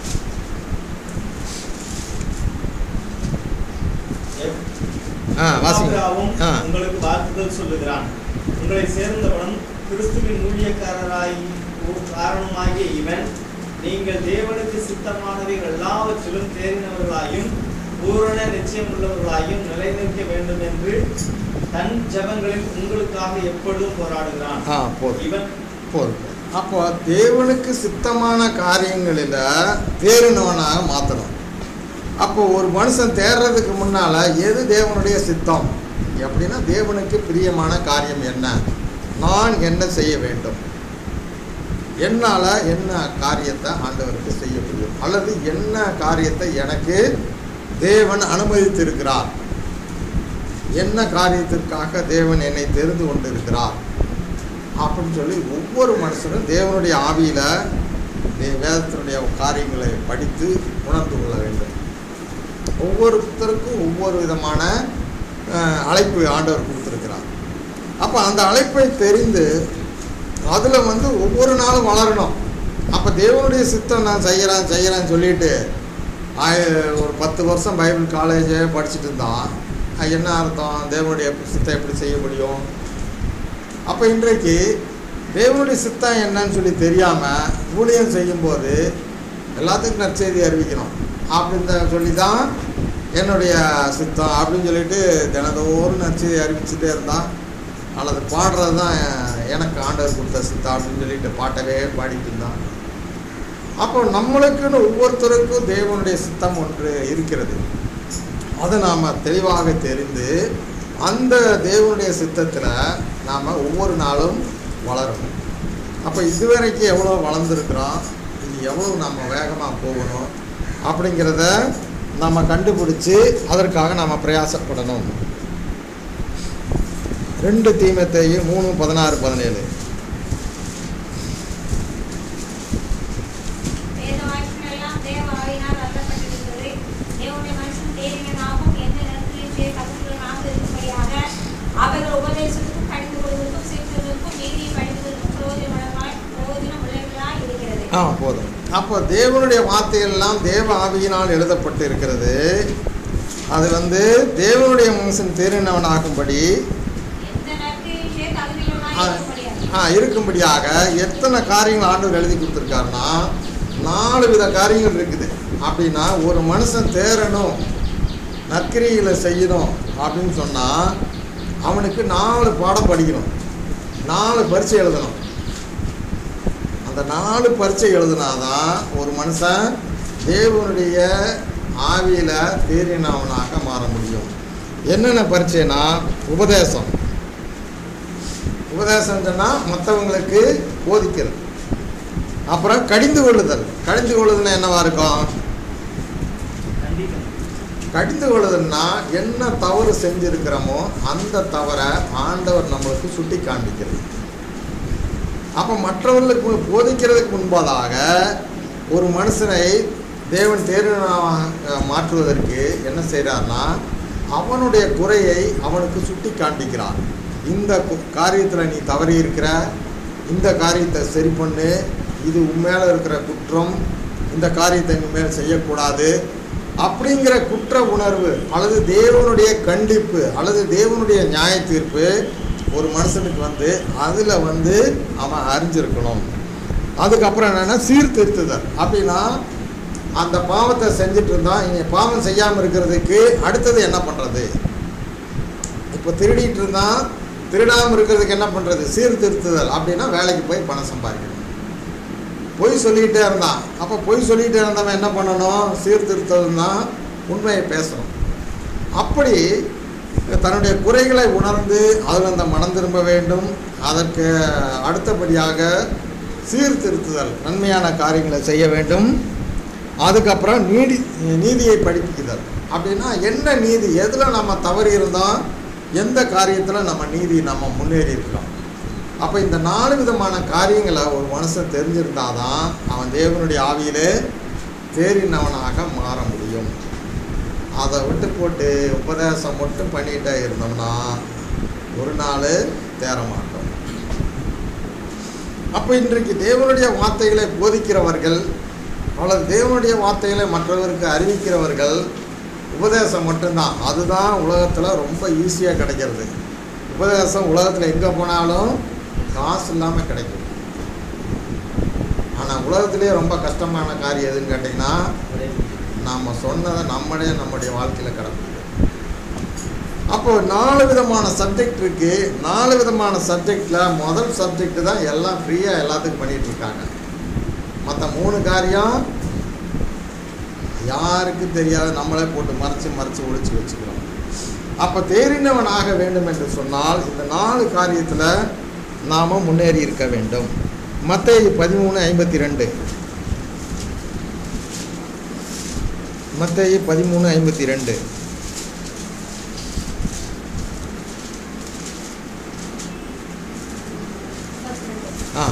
ஆ வாசிங்க. ஆ உங்களுக்கு வாழ்த்துதல் சொல்லுகிறான். உங்களை சேர்ந்தவனும் கிறிஸ்துவின் ஊழியக்காரராய் காரணமாகிய இவன் நீங்கள் தேவனுக்கு சித்தமானவைகள் எல்லாவற்றிலும் தேறினவர்களாயும் பூரண நிச்சயம் உள்ளவர்களாயும் நிலைநிற்க வேண்டும் என்று தன் ஜெபங்களில் உங்களுக்காக எப்பொழுதும் போராடுகிறான். ஆ போதும் இவன் போதும். அப்போ தேவனுக்கு சித்தமான காரியங்களில் தேறினவனாக மாற்றணும். அப்போ ஒரு மனுஷன் தேர்றதுக்கு முன்னால் எது தேவனுடைய சித்தம் அப்படின்னா தேவனுக்கு பிரியமான காரியம் என்ன, நான் என்ன செய்ய வேண்டும், என்னால் என்ன காரியத்தை ஆண்டவருக்கு செய்ய முடியும், அல்லது என்ன காரியத்தை எனக்கு தேவன் அனுமதித்திருக்கிறார், என்ன காரியத்திற்காக தேவன் என்னை தெரிந்து கொண்டிருக்கிறார் அப்படின்னு சொல்லி ஒவ்வொரு மனுஷனும் தேவனுடைய ஆவியில் வேதத்தினுடைய காரியங்களை படித்து உணர்ந்து கொள்ள வேண்டும். ஒவ்வொருத்தருக்கும் ஒவ்வொரு விதமான அழைப்பு ஆண்டவர் கொடுத்துருக்கிறார். அப்போ அந்த அழைப்பை தெரிந்து அதில் வந்து ஒவ்வொரு நாளும் வளரணும். அப்போ தேவனுடைய சித்தம் நான் செய்கிறேன் செய்கிறேன்னு சொல்லிட்டு ஒரு பத்து வருஷம் பைபிள் காலேஜே படிச்சுட்டு இருந்தான், என்ன அர்த்தம், தேவனுடைய சித்தம் எப்படி செய்ய முடியும்? அப்போ இன்றைக்கு தேவனுடைய சித்தம் என்னன்னு சொல்லி தெரியாமல் ஊழியம் செய்யும்போது எல்லாத்துக்கும் நற்செய்தி அறிவிக்கணும் அப்படின்னு சொல்லி தான் என்னுடைய சித்தம் அப்படின்னு சொல்லிட்டு தினந்தோறும் நற்செய்தி அறிவிச்சுட்டே இருந்தான், அல்லது பாடுறது தான் எனக்கு ஆண்டவர் கொடுத்த சித்தம் அப்படின்னு சொல்லிட்டு பாட்டவே பாடிட்டு இருந்தான். அப்போ நம்மளுக்குன்னு ஒவ்வொருத்தருக்கும் தேவனுடைய சித்தம் ஒன்று இருக்கிறது. அதை நாம் தெளிவாக தெரிந்து அந்த தேவனுடைய சித்தத்தில் நாம் ஒவ்வொரு நாளும் வளரணும். அப்போ இதுவரைக்கும் எவ்வளோ வளர்ந்துருக்குறோம், இது எவ்வளோ நம்ம வேகமாக போகணும் அப்படிங்கிறத நம்ம கண்டுபிடிச்சி அதற்காக நாம் பிரயாசப்படணும். ரெண்டு தீமோத்தேயு மூணு பதினாறு பதினேழு. ஆ போதும். அப்போ தேவனுடைய வார்த்தையெல்லாம் தேவ ஆவியினால் எழுதப்பட்டு இருக்கிறது. அது வந்து தேவனுடைய மனுஷன் தேறினவனாகும்படி ஆ இருக்கும்படியாக எத்தனை காரியங்கள் ஆண்டவர் எழுதி கொடுத்துருக்காருன்னா நாலு வித காரியங்கள் இருக்குது. அப்படின்னா ஒரு மனுஷன் தேறணும் நற்கிரிகளை செய்யணும் அப்படின்னு சொன்னால் அவனுக்கு நாலு பாடம் படிக்கணும், நாலு பரீட்சை எழுதணும். அந்த நாலு பரீட்சை எழுதினாதான் ஒரு மனுஷன் தேவனுடைய ஆவியில் தேறினவனாக மாற முடியும். என்னென்ன பரீட்சைனா உபதேசம். உபதேசம் சொன்னால் மற்றவங்களுக்கு போதிக்கிறது. அப்புறம் கடிந்து கொள்ளுதல். கடிந்து கொள்ளுதல்னா என்னவா இருக்கும்? கடிந்து கொள்ளுதல்னா என்ன தவறு செஞ்சுருக்கிறோமோ அந்த தவறை ஆண்டவர் நம்மளுக்கு சுட்டி காண்பிக்கிறது. அப்போ மற்றவர்களுக்கு போதிக்கிறதுக்கு முன்பதாக ஒரு மனுஷனை தேவன் தேறினவனாக மாற்றுவதற்கு என்ன செய்கிறார்னா அவனுடைய குறையை அவனுக்கு சுட்டி காண்பிக்கிறார். இந்த காரியத்தில் நீ தவறி இருக்கிற, இந்த காரியத்தை சரி பண்ணு, இது உண்மையில இருக்கிற குற்றம், இந்த காரியத்தை இனிமேல் செய்யக்கூடாது அப்படிங்கிற குற்ற உணர்வு அல்லது தேவனுடைய கண்டிப்பு அல்லது தேவனுடைய நியாய தீர்ப்பு ஒரு மனுஷனுக்கு வந்து அதில் வந்து அவன் அறிஞ்சிருக்கணும். அதுக்கப்புறம் என்னென்னா சீர்திருத்துதல். அப்படின்னா அந்த பாவத்தை செஞ்சுட்டு இருந்தான், இனி பாவம் செய்யாமல் இருக்கிறதுக்கு அடுத்தது என்ன பண்ணுறது? இப்போ திருடிட்டு இருந்தான், திருடாமல் இருக்கிறதுக்கு என்ன பண்ணுறது? சீர்திருத்துதல். அப்படின்னா வேலைக்கு போய் பணம் சம்பாதிக்கணும். பொய் சொல்லிக்கிட்டே இருந்தான், அப்போ பொய் சொல்லிக்கிட்டே இருந்தவன் என்ன பண்ணணும்? சீர்திருத்தம்னா உண்மையை பேசணும். அப்படி தன்னுடைய குறைகளை உணர்ந்து அதில் அந்த மனம் திரும்ப வேண்டும். அதற்கு அடுத்தபடியாக சீர்திருத்துதல், நன்மையான காரியங்களை செய்ய வேண்டும். அதுக்கப்புறம் நீதி நீதியை படிப்பிக்குதல். அப்படின்னா என்ன நீதி, எதில் நம்ம தவறி இருந்தோம், எந்த காரியத்தில் நம்ம நீதி நம்ம முன்னேறி இருக்கிறோம். அப்போ இந்த நாலு விதமான காரியங்களை ஒரு மனுஷன் தெரிஞ்சிருந்தாதான் அவன் தேவனுடைய ஆவியிலே தேறினவனாக மாற முடியும். அதை விட்டு போட்டு உபதேசம் மட்டும் பண்ணிகிட்டே இருந்தோம்னா ஒரு நாள் தேற மாட்டோம். அப்போ இன்றைக்கு தேவனுடைய வார்த்தைகளை போதிக்கிறவர்கள் அல்லது தேவனுடைய வார்த்தைகளை மற்றவருக்கு அறிவிக்கிறவர்கள் உபதேசம் மட்டும்தான். அதுதான் உலகத்தில் ரொம்ப ஈஸியாக கிடைக்கிறது. உபதேசம் உலகத்தில் எங்கே போனாலும் காசு இல்லாமல் கிடைக்கும். ஆனால் உலகத்திலே ரொம்ப கஷ்டமான காரியம் எதுன்னு கேட்டிங்கன்னா நாம் சொன்னதை நம்மளே நம்முடைய வாழ்க்கையில் கிடக்குது. அப்போது நாலு விதமான சப்ஜெக்ட் இருக்குது. நாலு விதமான சப்ஜெக்டில் முதல் சப்ஜெக்ட் தான் எல்லாம் ஃப்ரீயாக எல்லாத்துக்கும் பண்ணிகிட்ருக்காங்க. மற்ற மூணு காரியம் யாருக்கு தெரியாது, நம்மளே போட்டு மறைச்சி மறைச்சி ஒழிச்சு வச்சுக்கிறோம். அப்போ தேறினவன் ஆக வேண்டும் என்று சொன்னால் இந்த நாலு காரியத்தில் நாம் முன்னேறி இருக்க வேண்டும். மத்தேயு பதிமூணு ஐம்பத்தி ரெண்டு மத்தேயு பதிமூணு ஐம்பத்தி ரெண்டு ஆ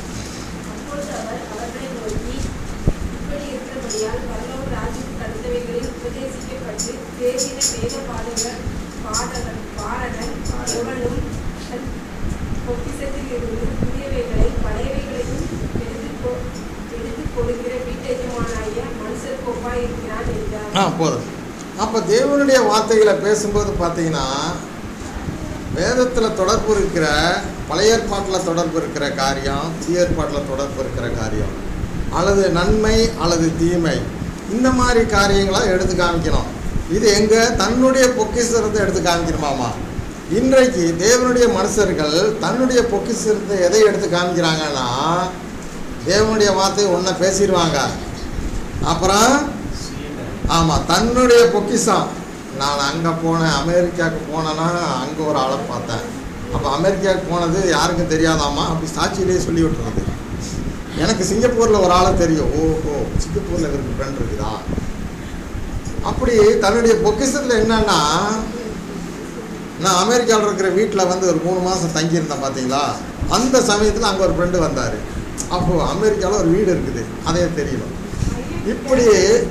ஆ போதும். அப்போ தேவனுடைய வார்த்தைகளை பேசும்போது பார்த்தீங்கன்னா வேதத்தில் தொடர்பு இருக்கிற, பழைய ஏற்பாட்டில் தொடர்பு இருக்கிற காரியம், புதிய ஏற்பாட்டில் தொடர்பு இருக்கிற காரியம் அல்லது நன்மை அல்லது தீமை, இந்த மாதிரி காரியங்களாக எடுத்து காமிக்கணும். இது எங்கே தன்னுடைய பொக்கிஷத்தை எடுத்து காமிக்கணுமாமா. இன்றைக்கு தேவனுடைய மனுஷர்கள் தன்னுடைய பொக்கிஷத்தை எதை எடுத்து காமிக்கிறாங்கன்னா தேவனுடைய வார்த்தை ஒன்றை பேசிடுவாங்க, அப்புறம் ஆமாம் தன்னுடைய பொக்கிஷம். நான் அங்கே போனேன், அமெரிக்காவுக்கு போனேன்னா அங்கே ஒரு ஆளை பார்த்தேன், அப்போ அமெரிக்காவுக்கு போனது யாருக்கும் தெரியாதாமா, அப்படி சாட்சியிலே சொல்லி விட்டுறது. எனக்கு சிங்கப்பூரில் ஒரு ஆளை தெரியும், ஓஹோ சிங்கப்பூரில் இவருக்கு ஃப்ரெண்ட் இருக்குதா. அப்படி தன்னுடைய பொக்கிஷத்தில் என்னன்னா, நான் அமெரிக்காவில் இருக்கிற வீட்டில் வந்து ஒரு மூணு மாதம் தங்கியிருந்தேன் பார்த்தீங்களா, அந்த சமயத்தில் அங்கே ஒரு ஃப்ரெண்டு வந்தார், அப்போது அமெரிக்காவில் ஒரு வீடு இருக்குது, அதே தெரியணும். இப்படி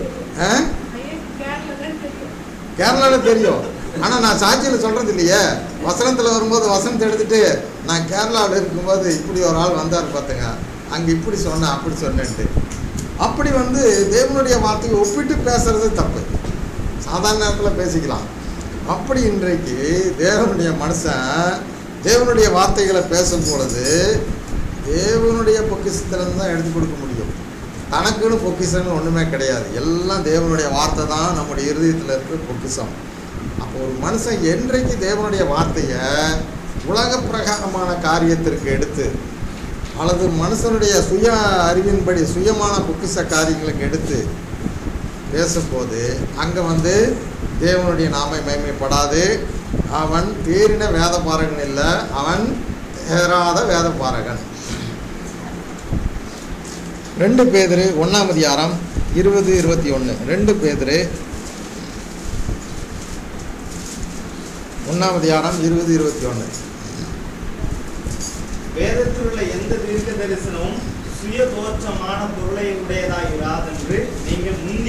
கேரளாவில் தெரியும். ஆனால் நான் சாட்சியில் சொல்கிறது இல்லையே, வசனத்தில் வரும்போது வசனத்தை எடுத்துகிட்டு நான் கேரளாவில் இருக்கும்போது இப்படி ஒரு ஆள் வந்தார் பார்த்துங்க, அங்கே இப்படி சொன்னேன் அப்படி சொன்னேன்ட்டு. அப்படி வந்து தேவனுடைய வார்த்தையை ஒப்பிட்டு பேசுறது தப்பு, சாதாரண நேரத்தில் பேசிக்கலாம். அப்படி இன்றைக்கு தேவனுடைய மனுஷன் தேவனுடைய வார்த்தைகளை பேசும் பொழுது தேவனுடைய பொக்கிஷத்துலேருந்து தான் எடுத்து கொடுக்க முடியும். தனக்குன்னு பொக்கிஷம்னு ஒன்றுமே கிடையாது, எல்லாம் தேவனுடைய வார்த்தை தான் நம்முடைய இருதயத்தில் இருக்கிற பொக்கிஷம். அப்போ ஒரு மனுஷன் என்றைக்கு தேவனுடைய வார்த்தையை உலக பிரகாரமான காரியத்திற்கு எடுத்து அல்லது மனுஷனுடைய சுய அறிவின்படி சுயமான பொக்கிஷ காரியங்களுக்கு எடுத்து பேசும்போது அங்கே வந்து தேவனுடைய நாமை மகிமைப்படாது. அவன் தேறின வேத பாரகன் இல்லை, அவன் தேராத வேத பாரகன். ரெண்டு பேதுரு ஒன்றாம் அதிகாரம் இருபது இருபத்தி ஒன்று ரெண்டு பேதுரு ஒன்றாம் அதிகாரம் இருபது இருபத்தி ஒன்று வேதத்தில் உள்ள எந்த தீர்க்க தரிசனமும் சுய தோற்றமான பொருளை உடையதாகிறாதென்று நீங்கள் முன்னே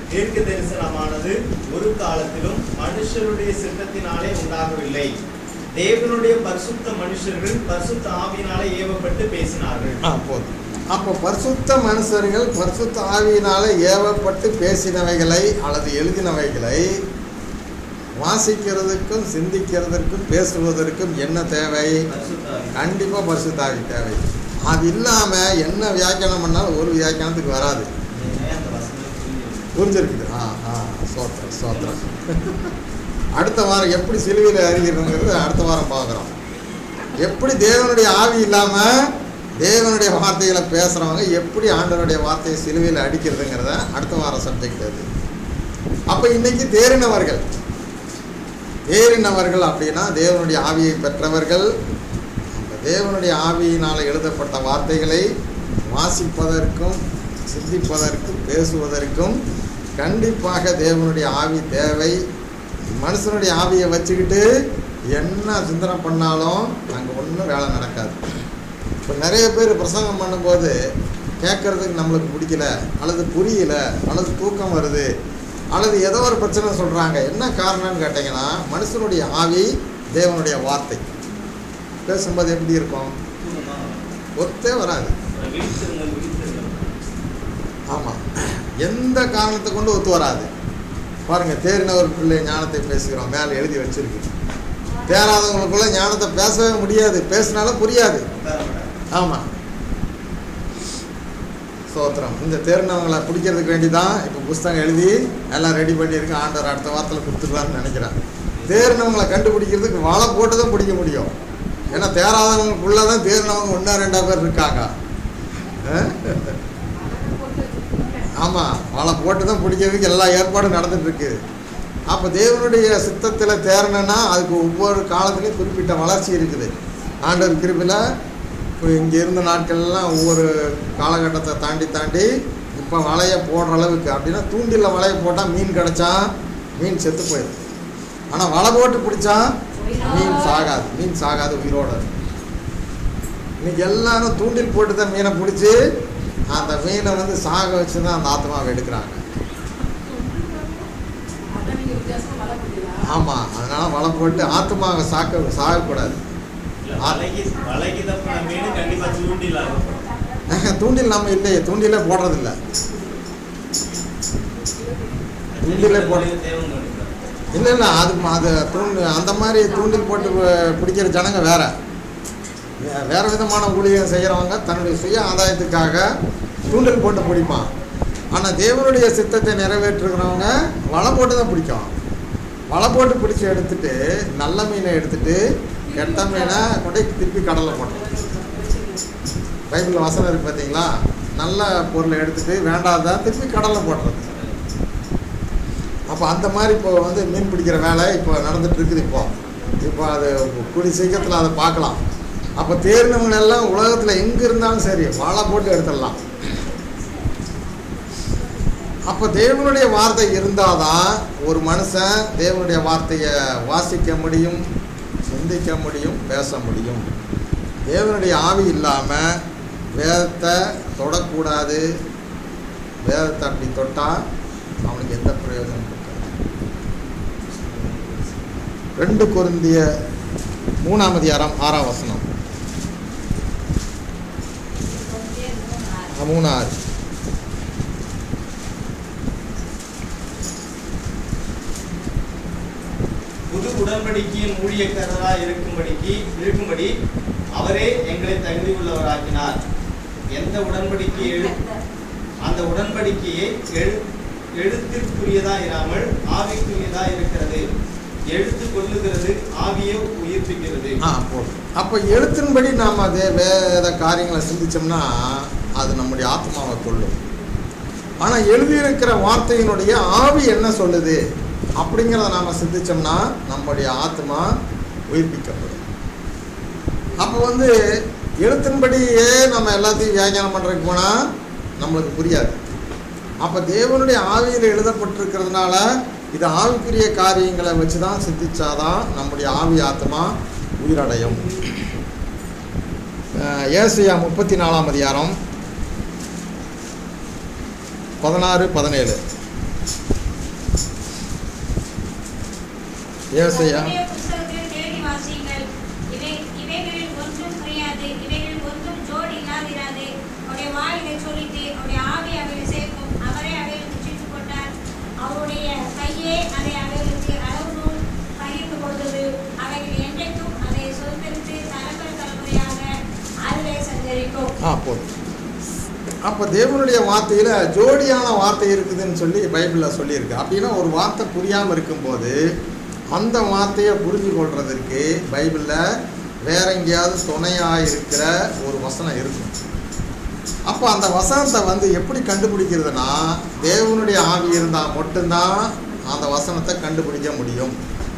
தீர்க்க தரிசனமானது ஒரு காலத்திலும் மனுஷருடைய சித்தத்தினாலே உண்டாகவில்லை. தேவனுடைய பரிசுத்த மனுஷர்கள் பரிசுத்த ஆவியினாலே ஏவப்பட்டு பேசினார்கள். ஆ போதும். அப்போ பரிசுத்த மனுஷர்கள் பரிசுத்த ஆவியினால ஏவப்பட்டு பேசினவைகளை அல்லது எழுதினவைகளை வாசிக்கிறதுக்கும் சிந்திக்கிறதற்கும் பேசுவதற்கும் என்ன தேவை? பரிசுத்த ஆவி. கண்டிப்பாக பரிசுத்த ஆவி தேவை. அது இல்லாமல் என்ன வியாக்கியானம் பண்ணாலும் ஒரு வியாக்கியானத்துக்கு வராது. அந்த வசனம் புரிஞ்சிருக்கு. புரிஞ்சிருக்குது. ஆ ஆ சோத்திரம் சோத்திரம். அடுத்த வாரம் எப்படி சிலுவையில் அறிகிறோங்கிறது அடுத்த வாரம் பார்க்குறோம். எப்படி தேவனுடைய ஆவி இல்லாமல் தேவனுடைய வார்த்தைகளை பேசுகிறவங்க எப்படி ஆண்டவருடைய வார்த்தையை சிலுவையில் அடிக்கிறதுங்கிறத அடுத்த வாரம் சப்ஜெக்ட் அது. அப்போ இன்னைக்கு தேறினவர்கள் தேறினவர்கள் அப்படின்னா தேவனுடைய ஆவியை பெற்றவர்கள். அந்த தேவனுடைய ஆவியினால் எழுதப்பட்ட வார்த்தைகளை வாசிப்பதற்கும் சிந்திப்பதற்கும் பேசுவதற்கும் கண்டிப்பாக தேவனுடைய ஆவி தேவை. மனுஷனுடைய ஆவியை வச்சுக்கிட்டு என்ன சிந்தனை பண்ணாலும் அங்கே ஒன்றும் வேலை நடக்காது. இப்போ நிறைய பேர் பிரசங்கம் பண்ணும்போது கேட்குறதுக்கு நம்மளுக்கு பிடிக்கல, அல்லது புரியல, அல்லது தூக்கம் வருது, அல்லது ஏதோ ஒரு பிரச்சனை சொல்கிறாங்க. என்ன காரணம்னு கேட்டிங்கன்னா மனுஷனுடைய ஆவி தேவனுடைய வார்த்தை பேசும்போது எப்படி இருக்கும்? ஒத்தே வராது. விழித்திருங்கள், விழித்திருங்கள். ஆமாம், எந்த காரணத்தை கொண்டு ஒத்து வராது. பாருங்கள், தேறினவர் பிள்ளை ஞானத்தை பேசுகிறோம் மேலே எழுதி வச்சிருக்கு. தேராதவங்களுக்குள்ள ஞானத்தை பேசவே முடியாது, பேசினாலும் புரியாது. ஆமாம், ஸ்தோத்திரம். இந்த தேர்னவங்களை பிடிக்கிறதுக்கு வேண்டி தான் இப்போ புஸ்தகம் எழுதி எல்லாம் ரெடி பண்ணியிருக்கு. ஆண்டவர் அடுத்த வாரத்தில் கொடுத்துருவான்னு நினைக்கிறேன். தேர்னவங்களை கண்டுபிடிக்கிறதுக்கு வலை போட்டு தான் பிடிக்க முடியும். ஏன்னா தேராதவங்களுக்குள்ளே தான் தேர்னவங்க ஒன்றா ரெண்டா பேர் இருக்காங்க. ஆமாம், வலை போட்டு தான் பிடிக்கிறதுக்கு எல்லா ஏற்பாடும் நடந்துகிட்ருக்கு. அப்போ தேவனுடைய சித்தத்தில் தேரணுன்னா அதுக்கு ஒவ்வொரு காலத்துலேயும் குறிப்பிட்ட வளர்ச்சி இருக்குது. ஆண்டவர் கிருபையில் இப்போ இங்கே இருந்த நாட்கள்லாம் ஒவ்வொரு காலகட்டத்தை தாண்டி தாண்டி இப்போ வலையை போடுற அளவுக்கு. அப்படின்னா தூண்டில் வலையை போட்டால் மீன் கிடச்சா மீன் செத்து போயிடும். ஆனால் வலை போட்டு பிடிச்சா மீன் சாகாது, மீன் சாகாது, உயிரோடு. இன்னைக்கு எல்லாரும் தூண்டில் போட்டு தான் மீனை பிடிச்சி அந்த மீனை வந்து சாக வச்சு தான் அந்த ஆத்மாவை எடுக்கிறாங்க. ஆமாம், அதனால் வலை போட்டு ஆத்மாவை சாக்க சாகக்கூடாது. தூண்டில் நம்ம இல்லையே, தூண்டிலே போடுறதில்ல. தூண்டிலே போட இல்லை இல்லை அது அது தூண்டு அந்த மாதிரி தூண்டில் போட்டு பிடிக்கிற ஜனங்க வேற வேற விதமான ஊழியம் செய்கிறவங்க தன்னுடைய சுய ஆதாயத்துக்காக தூண்டில் போட்டு பிடிப்பான். ஆனால் தேவனுடைய சித்தத்தை நிறைவேற்றுகிறவங்க வலை போட்டு தான் பிடிக்கும். வலை போட்டு பிடிச்சி எடுத்துட்டு நல்ல மீனை எடுத்துட்டு கெட்ட மீனை கொண்டை திருப்பி கடலில் போட்டோம். பைபிளில் வசனம் இருக்குது பார்த்தீங்களா? நல்ல பொருளை எடுத்துட்டு வேண்டாதான் திருப்பி கடலில் போடுறது. அப்போ அந்த மாதிரி இப்போ வந்து மீன் பிடிக்கிற வேலை இப்போ நடந்துட்டு இருக்குது. இப்போ இப்போ அது கூடி சீக்கிரத்தில் அதை பார்க்கலாம். அப்போ தேர்ந்தவங்க எல்லாம் உலகத்தில் எங்கே இருந்தாலும் சரி வாழை போட்டு எடுத்துடலாம். அப்போ தேவனுடைய வார்த்தை இருந்தால் தான் ஒரு மனுஷன் தேவனுடைய வார்த்தையை வாசிக்க முடியும், சிந்திக்க முடியும், பேச முடியும். தேவனுடைய ஆவி இல்லாமல் வேதத்தை தொடக்கூடாது. வேதத்தை அப்படி தொட்டால் அவனுக்கு எந்த பிரயோஜனம் இருக்காது. ரெண்டு கொரிந்திய மூணாம் அதிகாரம் ஆறாம் வசனம். மூணாறு புது உடன்படிக்கையின் ஊழியக்காரராய் இருக்கும்படிக்கு இருக்கும்படி அவரே எங்களை தகுதி உள்ளவராக்கினார். எந்த உடன்படிக்கை எழு அந்த உடன்படிக்கையை எழு எழுத்திற்குரியதா இராமல் ஆவிக்குரியதா இருக்கிறது. எழுத்து கொள்ளுகிறது, ஆவியை உயிர்ப்பிக்கிறது. ஆ போதும். அப்போ எழுத்தின்படி நாம் அதே வேத காரியங்களை சிந்திச்சோம்னா அது நம்முடைய ஆத்மாவை கொள்ளும். ஆனால் எழுதியிருக்கிற வார்த்தையினுடைய ஆவி என்ன சொல்லுது அப்படிங்கிறத நாம் சிந்திச்சோம்னா நம்முடைய ஆத்மா உயிர்ப்பிக்கப்படும். அப்போ வந்து எழுத்தின்படியே நம்ம எல்லாத்தையும் வியாக்கியானம் பண்ணுறதுக்கு போனால் நம்மளுக்கு புரியாது. அப்போ தேவனுடைய ஆவியில் எழுதப்பட்டிருக்கிறதுனால இது ஆவிக்குரிய காரியங்களை வச்சு தான் சிந்திச்சாதான் நம்முடைய ஆவி ஆத்மா உயிரடையும். ஏசாயா முப்பத்தி நாலாம் அதிகாரம் பதினாறு பதினேழு. ஏசாயா கர்த்தருடைய புத்தகத்தில் தேடி வாசியுங்கள். இவை- இவைகளில் ஒன்றும் குறையாது, இவைகளில் ஒன்றும் ஜோடி இல்லாதிராது. அவருடைய வாய் இதை சொல்லிட்டு, அவருடைய ஆவி அவைகளை சேர்க்கும். அவரே அவைகளுக்கு சீட்டு போட்டார். அவருடைய கையே அதை அவைகளுக்கு அளவு நூல் பகிர்ந்து கொடுத்தது. அவைகள் என்றைக்கும் அதை சுதந்திரித்து தலைமுறை தலைமுறையாக அதிலே சஞ்சரிக்கும். ஆ போதும். அப்போ தேவனுடைய வார்த்தையில் ஜோடியான வார்த்தை இருக்குதுன்னு சொல்லி பைபிளில் சொல்லியிருக்கு. அப்படின்னா ஒரு வார்த்தை புரியாமல் இருக்கும்போது அந்த வார்த்தையை புரிஞ்சு கொள்றதற்கு பைபிளில் வேற எங்கேயாவது துணையாக இருக்கிற ஒரு வசனம் இருக்கும். அப்போ அந்த வசனத்தை வந்து எப்படி கண்டுபிடிக்கிறதுனா தேவனுடைய ஆவி இருந்தால் மட்டும்தான் அந்த வசனத்தை கண்டுபிடிக்க முடியும்.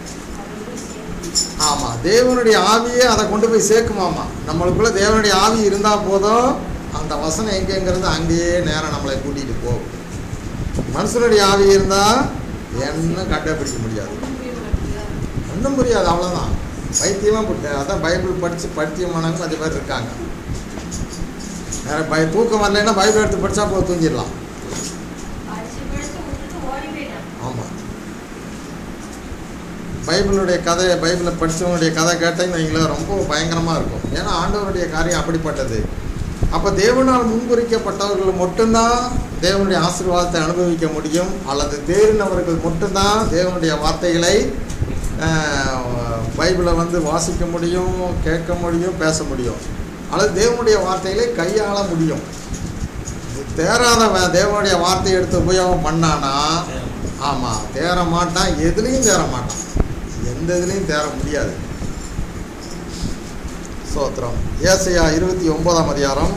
ஆமாம், தேவனுடைய ஆவியே அதை கொண்டு போய் சேர்க்குமாமா. நம்மளுக்குள்ள தேவனுடைய ஆவி இருந்தால் போதும் அந்த வசனம் எங்கேங்கிறது அங்கேயே நேரம் நம்மளை கூட்டிகிட்டு போகும். மனுஷனுடைய ஆவி இருந்தால் என்ன கண்டுபிடிக்க முடியாது, ஒன்றும் புரியாது, அவ்வளோதான். பைத்தியமாக போட்டு அதான் பைபிள் படித்து பைத்தியமானவங்க கொஞ்சம் பேர் இருக்காங்க. வேறு பை தூக்கம் வரலைன்னா பைபிள் எடுத்து படித்தா போய் தூங்கிடலாம். படிச்சு படிச்சு விட்டுட்டு ஓடி போயிட்டான். ஆமாம், பைபிளுடைய கதையை பைபிளை படித்தவங்களுடைய கதை கேட்டீங்கன்னு வைங்களேன், ரொம்ப பயங்கரமாக இருக்கும். ஏன்னா ஆண்டவருடைய காரியம் அப்படிப்பட்டது. அப்போ தேவனால் முன்குறிக்கப்பட்டவர்கள் மட்டும்தான் தேவனுடைய ஆசீர்வாதத்தை அனுபவிக்க முடியும். அல்லது தேறினவர்கள் மட்டும்தான் தேவனுடைய வார்த்தைகளை பைபிளை வந்து வாசிக்க முடியும், கேட்க முடியும், பேச முடியும். அல்லது தேவனுடைய வார்த்தைகளை கையாள முடியும். தேராதவன் தேவனுடைய வார்த்தையை எடுத்து உபயோகம் பண்ணானா ஆமாம் தேர மாட்டான், எதுலேயும் தேர மாட்டான், எந்த இதுலேயும் தேர முடியாது. ஸ்தோத்திரம். ஏசாயா இருபத்தி ஒன்பதாம் அதிகாரம்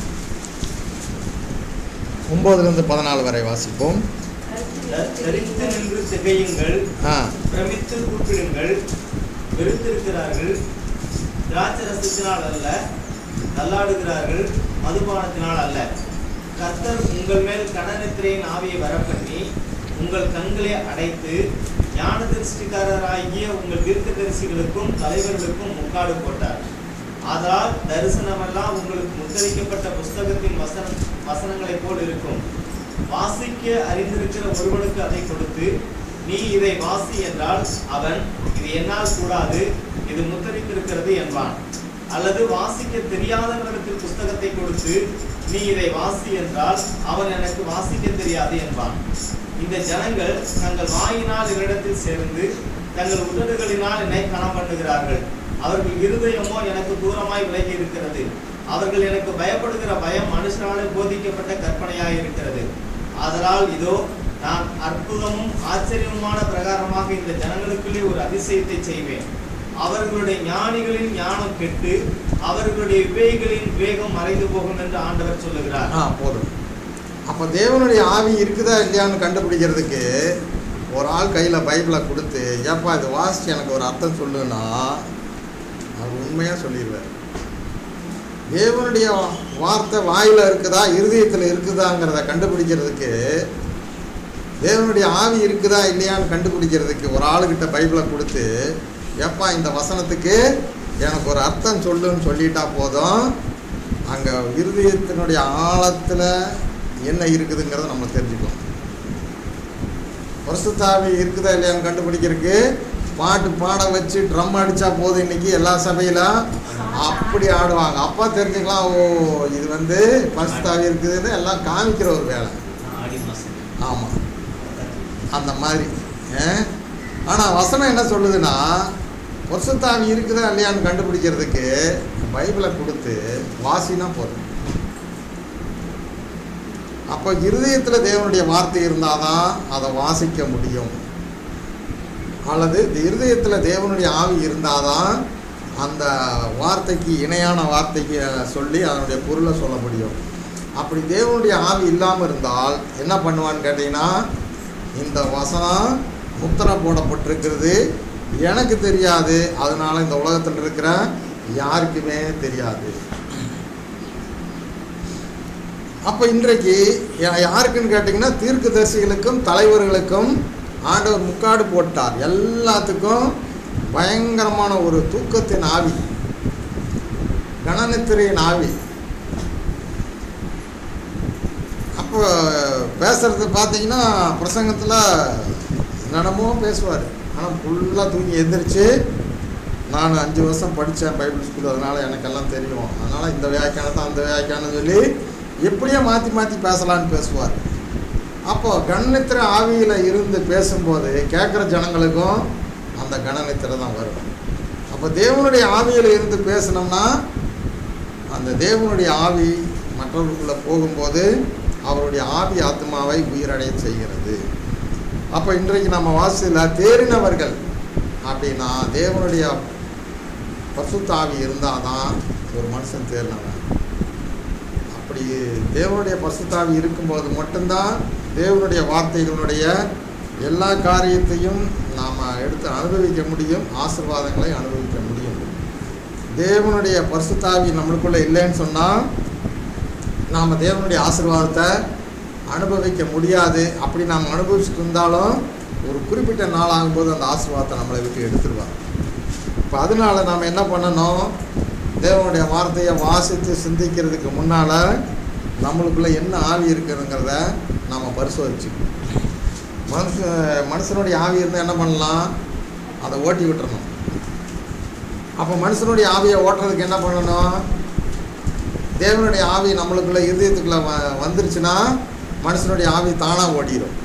ஒன்பதுலேருந்து பதினாலு வரை வாசிப்போம். தரித்து நின்று திகையுங்கள், ஆ பிரமித்து கூப்பிடுங்கள். வெறுத்திருக்கிறார்கள், திராட்சரசத்தினால் அல்ல, தள்ளாடுகிறார்கள், மதுபானத்தினால் அல்ல. கர்த்தர் உங்கள் மேல் கடனித்திரையின் ஆவியை வரப்பண்ணி உங்கள் கண்களை அடைத்து ஞான திருஷ்டிக்காரராகிய உங்கள் தீர்க்கதரிசிகளுக்கும் தலைவர்களுக்கும் முக்காடு போட்டார். ஆதலால் தரிசனமெல்லாம் உங்களுக்கு முத்தரிக்கப்பட்ட புஸ்தகத்தின் வசன வசனங்களைப் போல் இருக்கும். வாசிக்க அறிந்திருக்கிற ஒருவனுக்கு அதை கொடுத்து, நீ இதை வாசி என்றால் அவன், இது என்னால் கூடாது, இது முத்தரித்திருக்கிறது என்பான். அல்லது வாசிக்க தெரியாதவனிடத்தில் புஸ்தகத்தை கொடுத்து, நீ இதை வாசி என்றால் அவன், எனக்கு வாசிக்க தெரியாது என்பான். இந்த ஜனங்கள் தங்கள் வாயினால் என்னிடத்தில் சேர்ந்து தங்கள் உதடுகளினால் என்னை கனம் பண்ணுகிறார்கள். அவர்கள் இருதயமோ எனக்கு தூரமாய் விலகி இருக்கிறது. அவர்கள் எனக்கு பயப்படுகிற பயம் மனுஷனாலே போதிக்கப்பட்ட கற்பனையாய் இருக்கிறது. ஆதலால் இதோ நான் அற்புதமும் ஆச்சரியமுமான பிரகாரமாக இந்த ஜனங்களுக்குள்ளே ஒரு அதிசயத்தை செய்வேன். அவர்களுடைய ஞானிகளின் ஞானம் கெட்டு அவர்களுடைய விவேகிகளின் விவேகம் மறைந்து போகும் என்று ஆண்டவர் சொல்லுகிறார். ஆ போதும். அப்போ தேவனுடைய ஆவி இருக்குதா இல்லையான்னு கண்டுபிடிக்கிறதுக்கு ஒரு ஆள் கையில் பைபிளை கொடுத்து, ஏப்பா இது வாசிச்சு எனக்கு ஒரு அர்த்தம் சொல்லுன்னா அவர் உண்மையாக சொல்லிடுவார். தேவனுடைய வார்த்தை வாயில் இருக்குதா இருதயத்தில் இருக்குதாங்கிறத கண்டுபிடிக்கிறதுக்கு, தேவனுடைய ஆவி இருக்குதா இல்லையான்னு கண்டுபிடிக்கிறதுக்கு ஒரு ஆளுக்கிட்ட பைபிளை கொடுத்து, ஏப்பா இந்த வசனத்துக்கு எனக்கு ஒரு அர்த்தம் சொல்லுன்னு சொல்லிட்டா போதும், அங்கே இருதயத்தினுடைய ஆழத்தில் என்ன இருக்குதுங்கிறத நம்ம தெரிஞ்சுக்கலாம். பரிசுத்த ஆவி இருக்குதா இல்லையான்னு கண்டுபிடிக்கிறதுக்கு பாட்டு பாட வச்சு ட்ரம் அடித்தா போதும். இன்றைக்கி எல்லா சபையிலும் அப்படி ஆடுவாங்க. அப்பா தெரிஞ்சுக்கலாம், ஓ இது வந்து பரிசுத்த ஆவி இருக்குதுன்னு எல்லாம் காமிக்கிற ஒரு வேலை. ஆமாம், அந்த மாதிரி. ஆனால் வசனம் என்ன சொல்லுதுன்னா, பரிசுத்த ஆவி இருக்குதா இல்லையான்னு கண்டுபிடிக்கிறதுக்கு பைபிளை கொடுத்து வாசினா போதும். அப்போ இருதயத்தில் தேவனுடைய வார்த்தை இருந்தால் தான் அதை வாசிக்க முடியும். அல்லது இருதயத்தில் தேவனுடைய ஆவி இருந்தால் தான் அந்த வார்த்தைக்கு இணையான வார்த்தைக்கு சொல்லி அதனுடைய பொருளை சொல்ல முடியும். அப்படி தேவனுடைய ஆவி இல்லாமல் இருந்தால் என்ன பண்ணுவான்னு கேட்டிங்கன்னா, இந்த வசனம் முத்திரை போடப்பட்டிருக்கிறது, எனக்கு தெரியாது, அதனால இந்த உலகத்தில் இருக்கிற யாருக்குமே தெரியாது. அப்போ இன்றைக்கு யாருக்குன்னு கேட்டிங்கன்னா, தீர்க்கதரிசிகளுக்கும் தலைவர்களுக்கும் ஆண்டவர் முக்காடு போட்டார். எல்லாத்துக்கும் பயங்கரமான ஒரு தூக்கத்தின் ஆவி, கணனித்திரையின் ஆவி. அப்போ பேசுறது பார்த்தீங்கன்னா பிரசங்கத்தில் என்னென்னமோ பேசுவார். ஆனால் ஃபுல்லாக தூங்கி எந்திரிச்சு நான் அஞ்சு வருஷம் படித்தேன் பைபிள் ஸ்கூல், அதனால் எனக்கெல்லாம் தெரியும், அதனால் இந்த வியாக்கியானத்தை அந்த வியாக்கியானம் சொல்லி எப்படியோ மாற்றி மாற்றி பேசலான்னு பேசுவார். அப்போது கணநித்திர ஆவியில் இருந்து பேசும்போது கேட்குற ஜனங்களுக்கும் அந்த கணநித்திரை தான் வரும். அப்போ தேவனுடைய ஆவியில் இருந்து பேசினோம்னா அந்த தேவனுடைய ஆவி மற்றவர்களுக்குள்ளே போகும்போது அவருடைய ஆவி ஆத்மாவை உயிரடைய செய்கிறது. அப்போ இன்றைக்கு நம்ம வாசியில் தேறினவர்கள் அப்படின்னா தேவனுடைய பரிசுத்த ஆவி இருந்தால் தான் ஒரு மனுஷன் தேறினவன். அப்படி தேவனுடைய பரிசுத்த ஆவி இருக்கும்போது மட்டும்தான் தேவனுடைய வார்த்தைகளுடைய எல்லா காரியத்தையும் நாம் எடுத்து அனுபவிக்க முடியும், ஆசீர்வாதங்களை அனுபவிக்க முடியும். தேவனுடைய பரிசுத்த ஆவி நம்மளுக்குள்ளே இல்லைன்னு சொன்னால் நாம் தேவனுடைய ஆசீர்வாதத்தை அனுபவிக்க முடியாது. அப்படி நாம் அனுபவிச்சுட்டு இருந்தாலும் ஒரு குறிப்பிட்ட நாள் ஆகும்போது அந்த ஆசீர்வாதத்தை நம்மளை விட்டு எடுத்துருவாங்க. இப்போ அதனால் நாம் என்ன பண்ணணும், தேவனுடைய வார்த்தையை வாசித்து சிந்திக்கிறதுக்கு முன்னால் நம்மளுக்குள்ளே என்ன ஆவி இருக்குதுங்கிறத நாம் பரிசோதிச்சுக்கணும். மனுஷ மனுஷனுடைய ஆவி இருந்தால் என்ன பண்ணலாம், அதை ஓட்டி விட்டுறணும். அப்போ மனுஷனுடைய ஆவியை ஓட்டுறதுக்கு என்ன பண்ணணும், தேவனுடைய ஆவி நம்மளுக்குள்ளே இருதயத்துக்குள்ளே வ வந்துருச்சுன்னா மனுஷனுடைய ஆவி தானாக ஓட்டிடும்.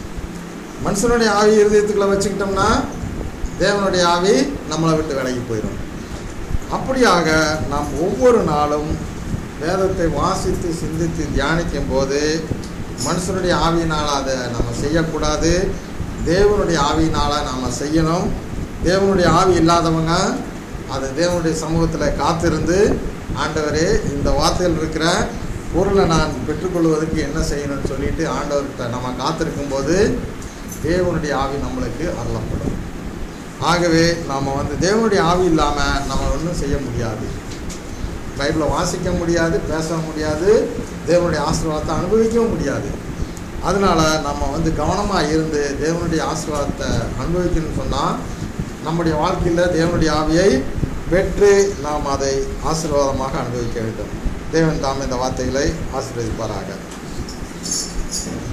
மனுஷனுடைய ஆவி இருதயத்துக்குள்ளே வச்சுக்கிட்டோம்னா தேவனுடைய ஆவி நம்மளை விட்டு விலகி போயிடும். அப்படியாக நாம் ஒவ்வொரு நாளும் வேதத்தை வாசித்து சிந்தித்து தியானிக்கும் போது மனுஷனுடைய ஆவியினால் அதை நம்ம செய்யக்கூடாது, தேவனுடைய ஆவியினால் நாம் செய்யணும். தேவனுடைய ஆவி இல்லாதவங்க அது தேவனுடைய சமூகத்தில் காத்திருந்து ஆண்டவரே இந்த வார்த்தையில் இருக்கிற பொருளை நான் பெற்றுக்கொள்வதற்கு என்ன செய்யணும்னு சொல்லிட்டு ஆண்டவர்கிட்ட நம்ம காத்திருக்கும்போது தேவனுடைய ஆவி நம்மளுக்கு அருளப்படும். ஆகவே நாம் வந்து தேவனுடைய ஆவி இல்லாமல் நம்ம ஒன்றும் செய்ய முடியாது, பைபிளை வாசிக்க முடியாது, பேச முடியாது, தேவனுடைய ஆசீர்வாதத்தை அனுபவிக்கவும் முடியாது. அதனால் நம்ம வந்து கவனமாக இருந்து தேவனுடைய ஆசீர்வாதத்தை அனுபவிக்கணும்னு சொன்னால் நம்முடைய வாழ்க்கையில் தேவனுடைய ஆவியை பெற்று நாம் அதை ஆசீர்வாதமாக அனுபவிக்க வேண்டும். தேவன் தாம் இந்த வார்த்தைகளை ஆசீர்வதிப்பாராக.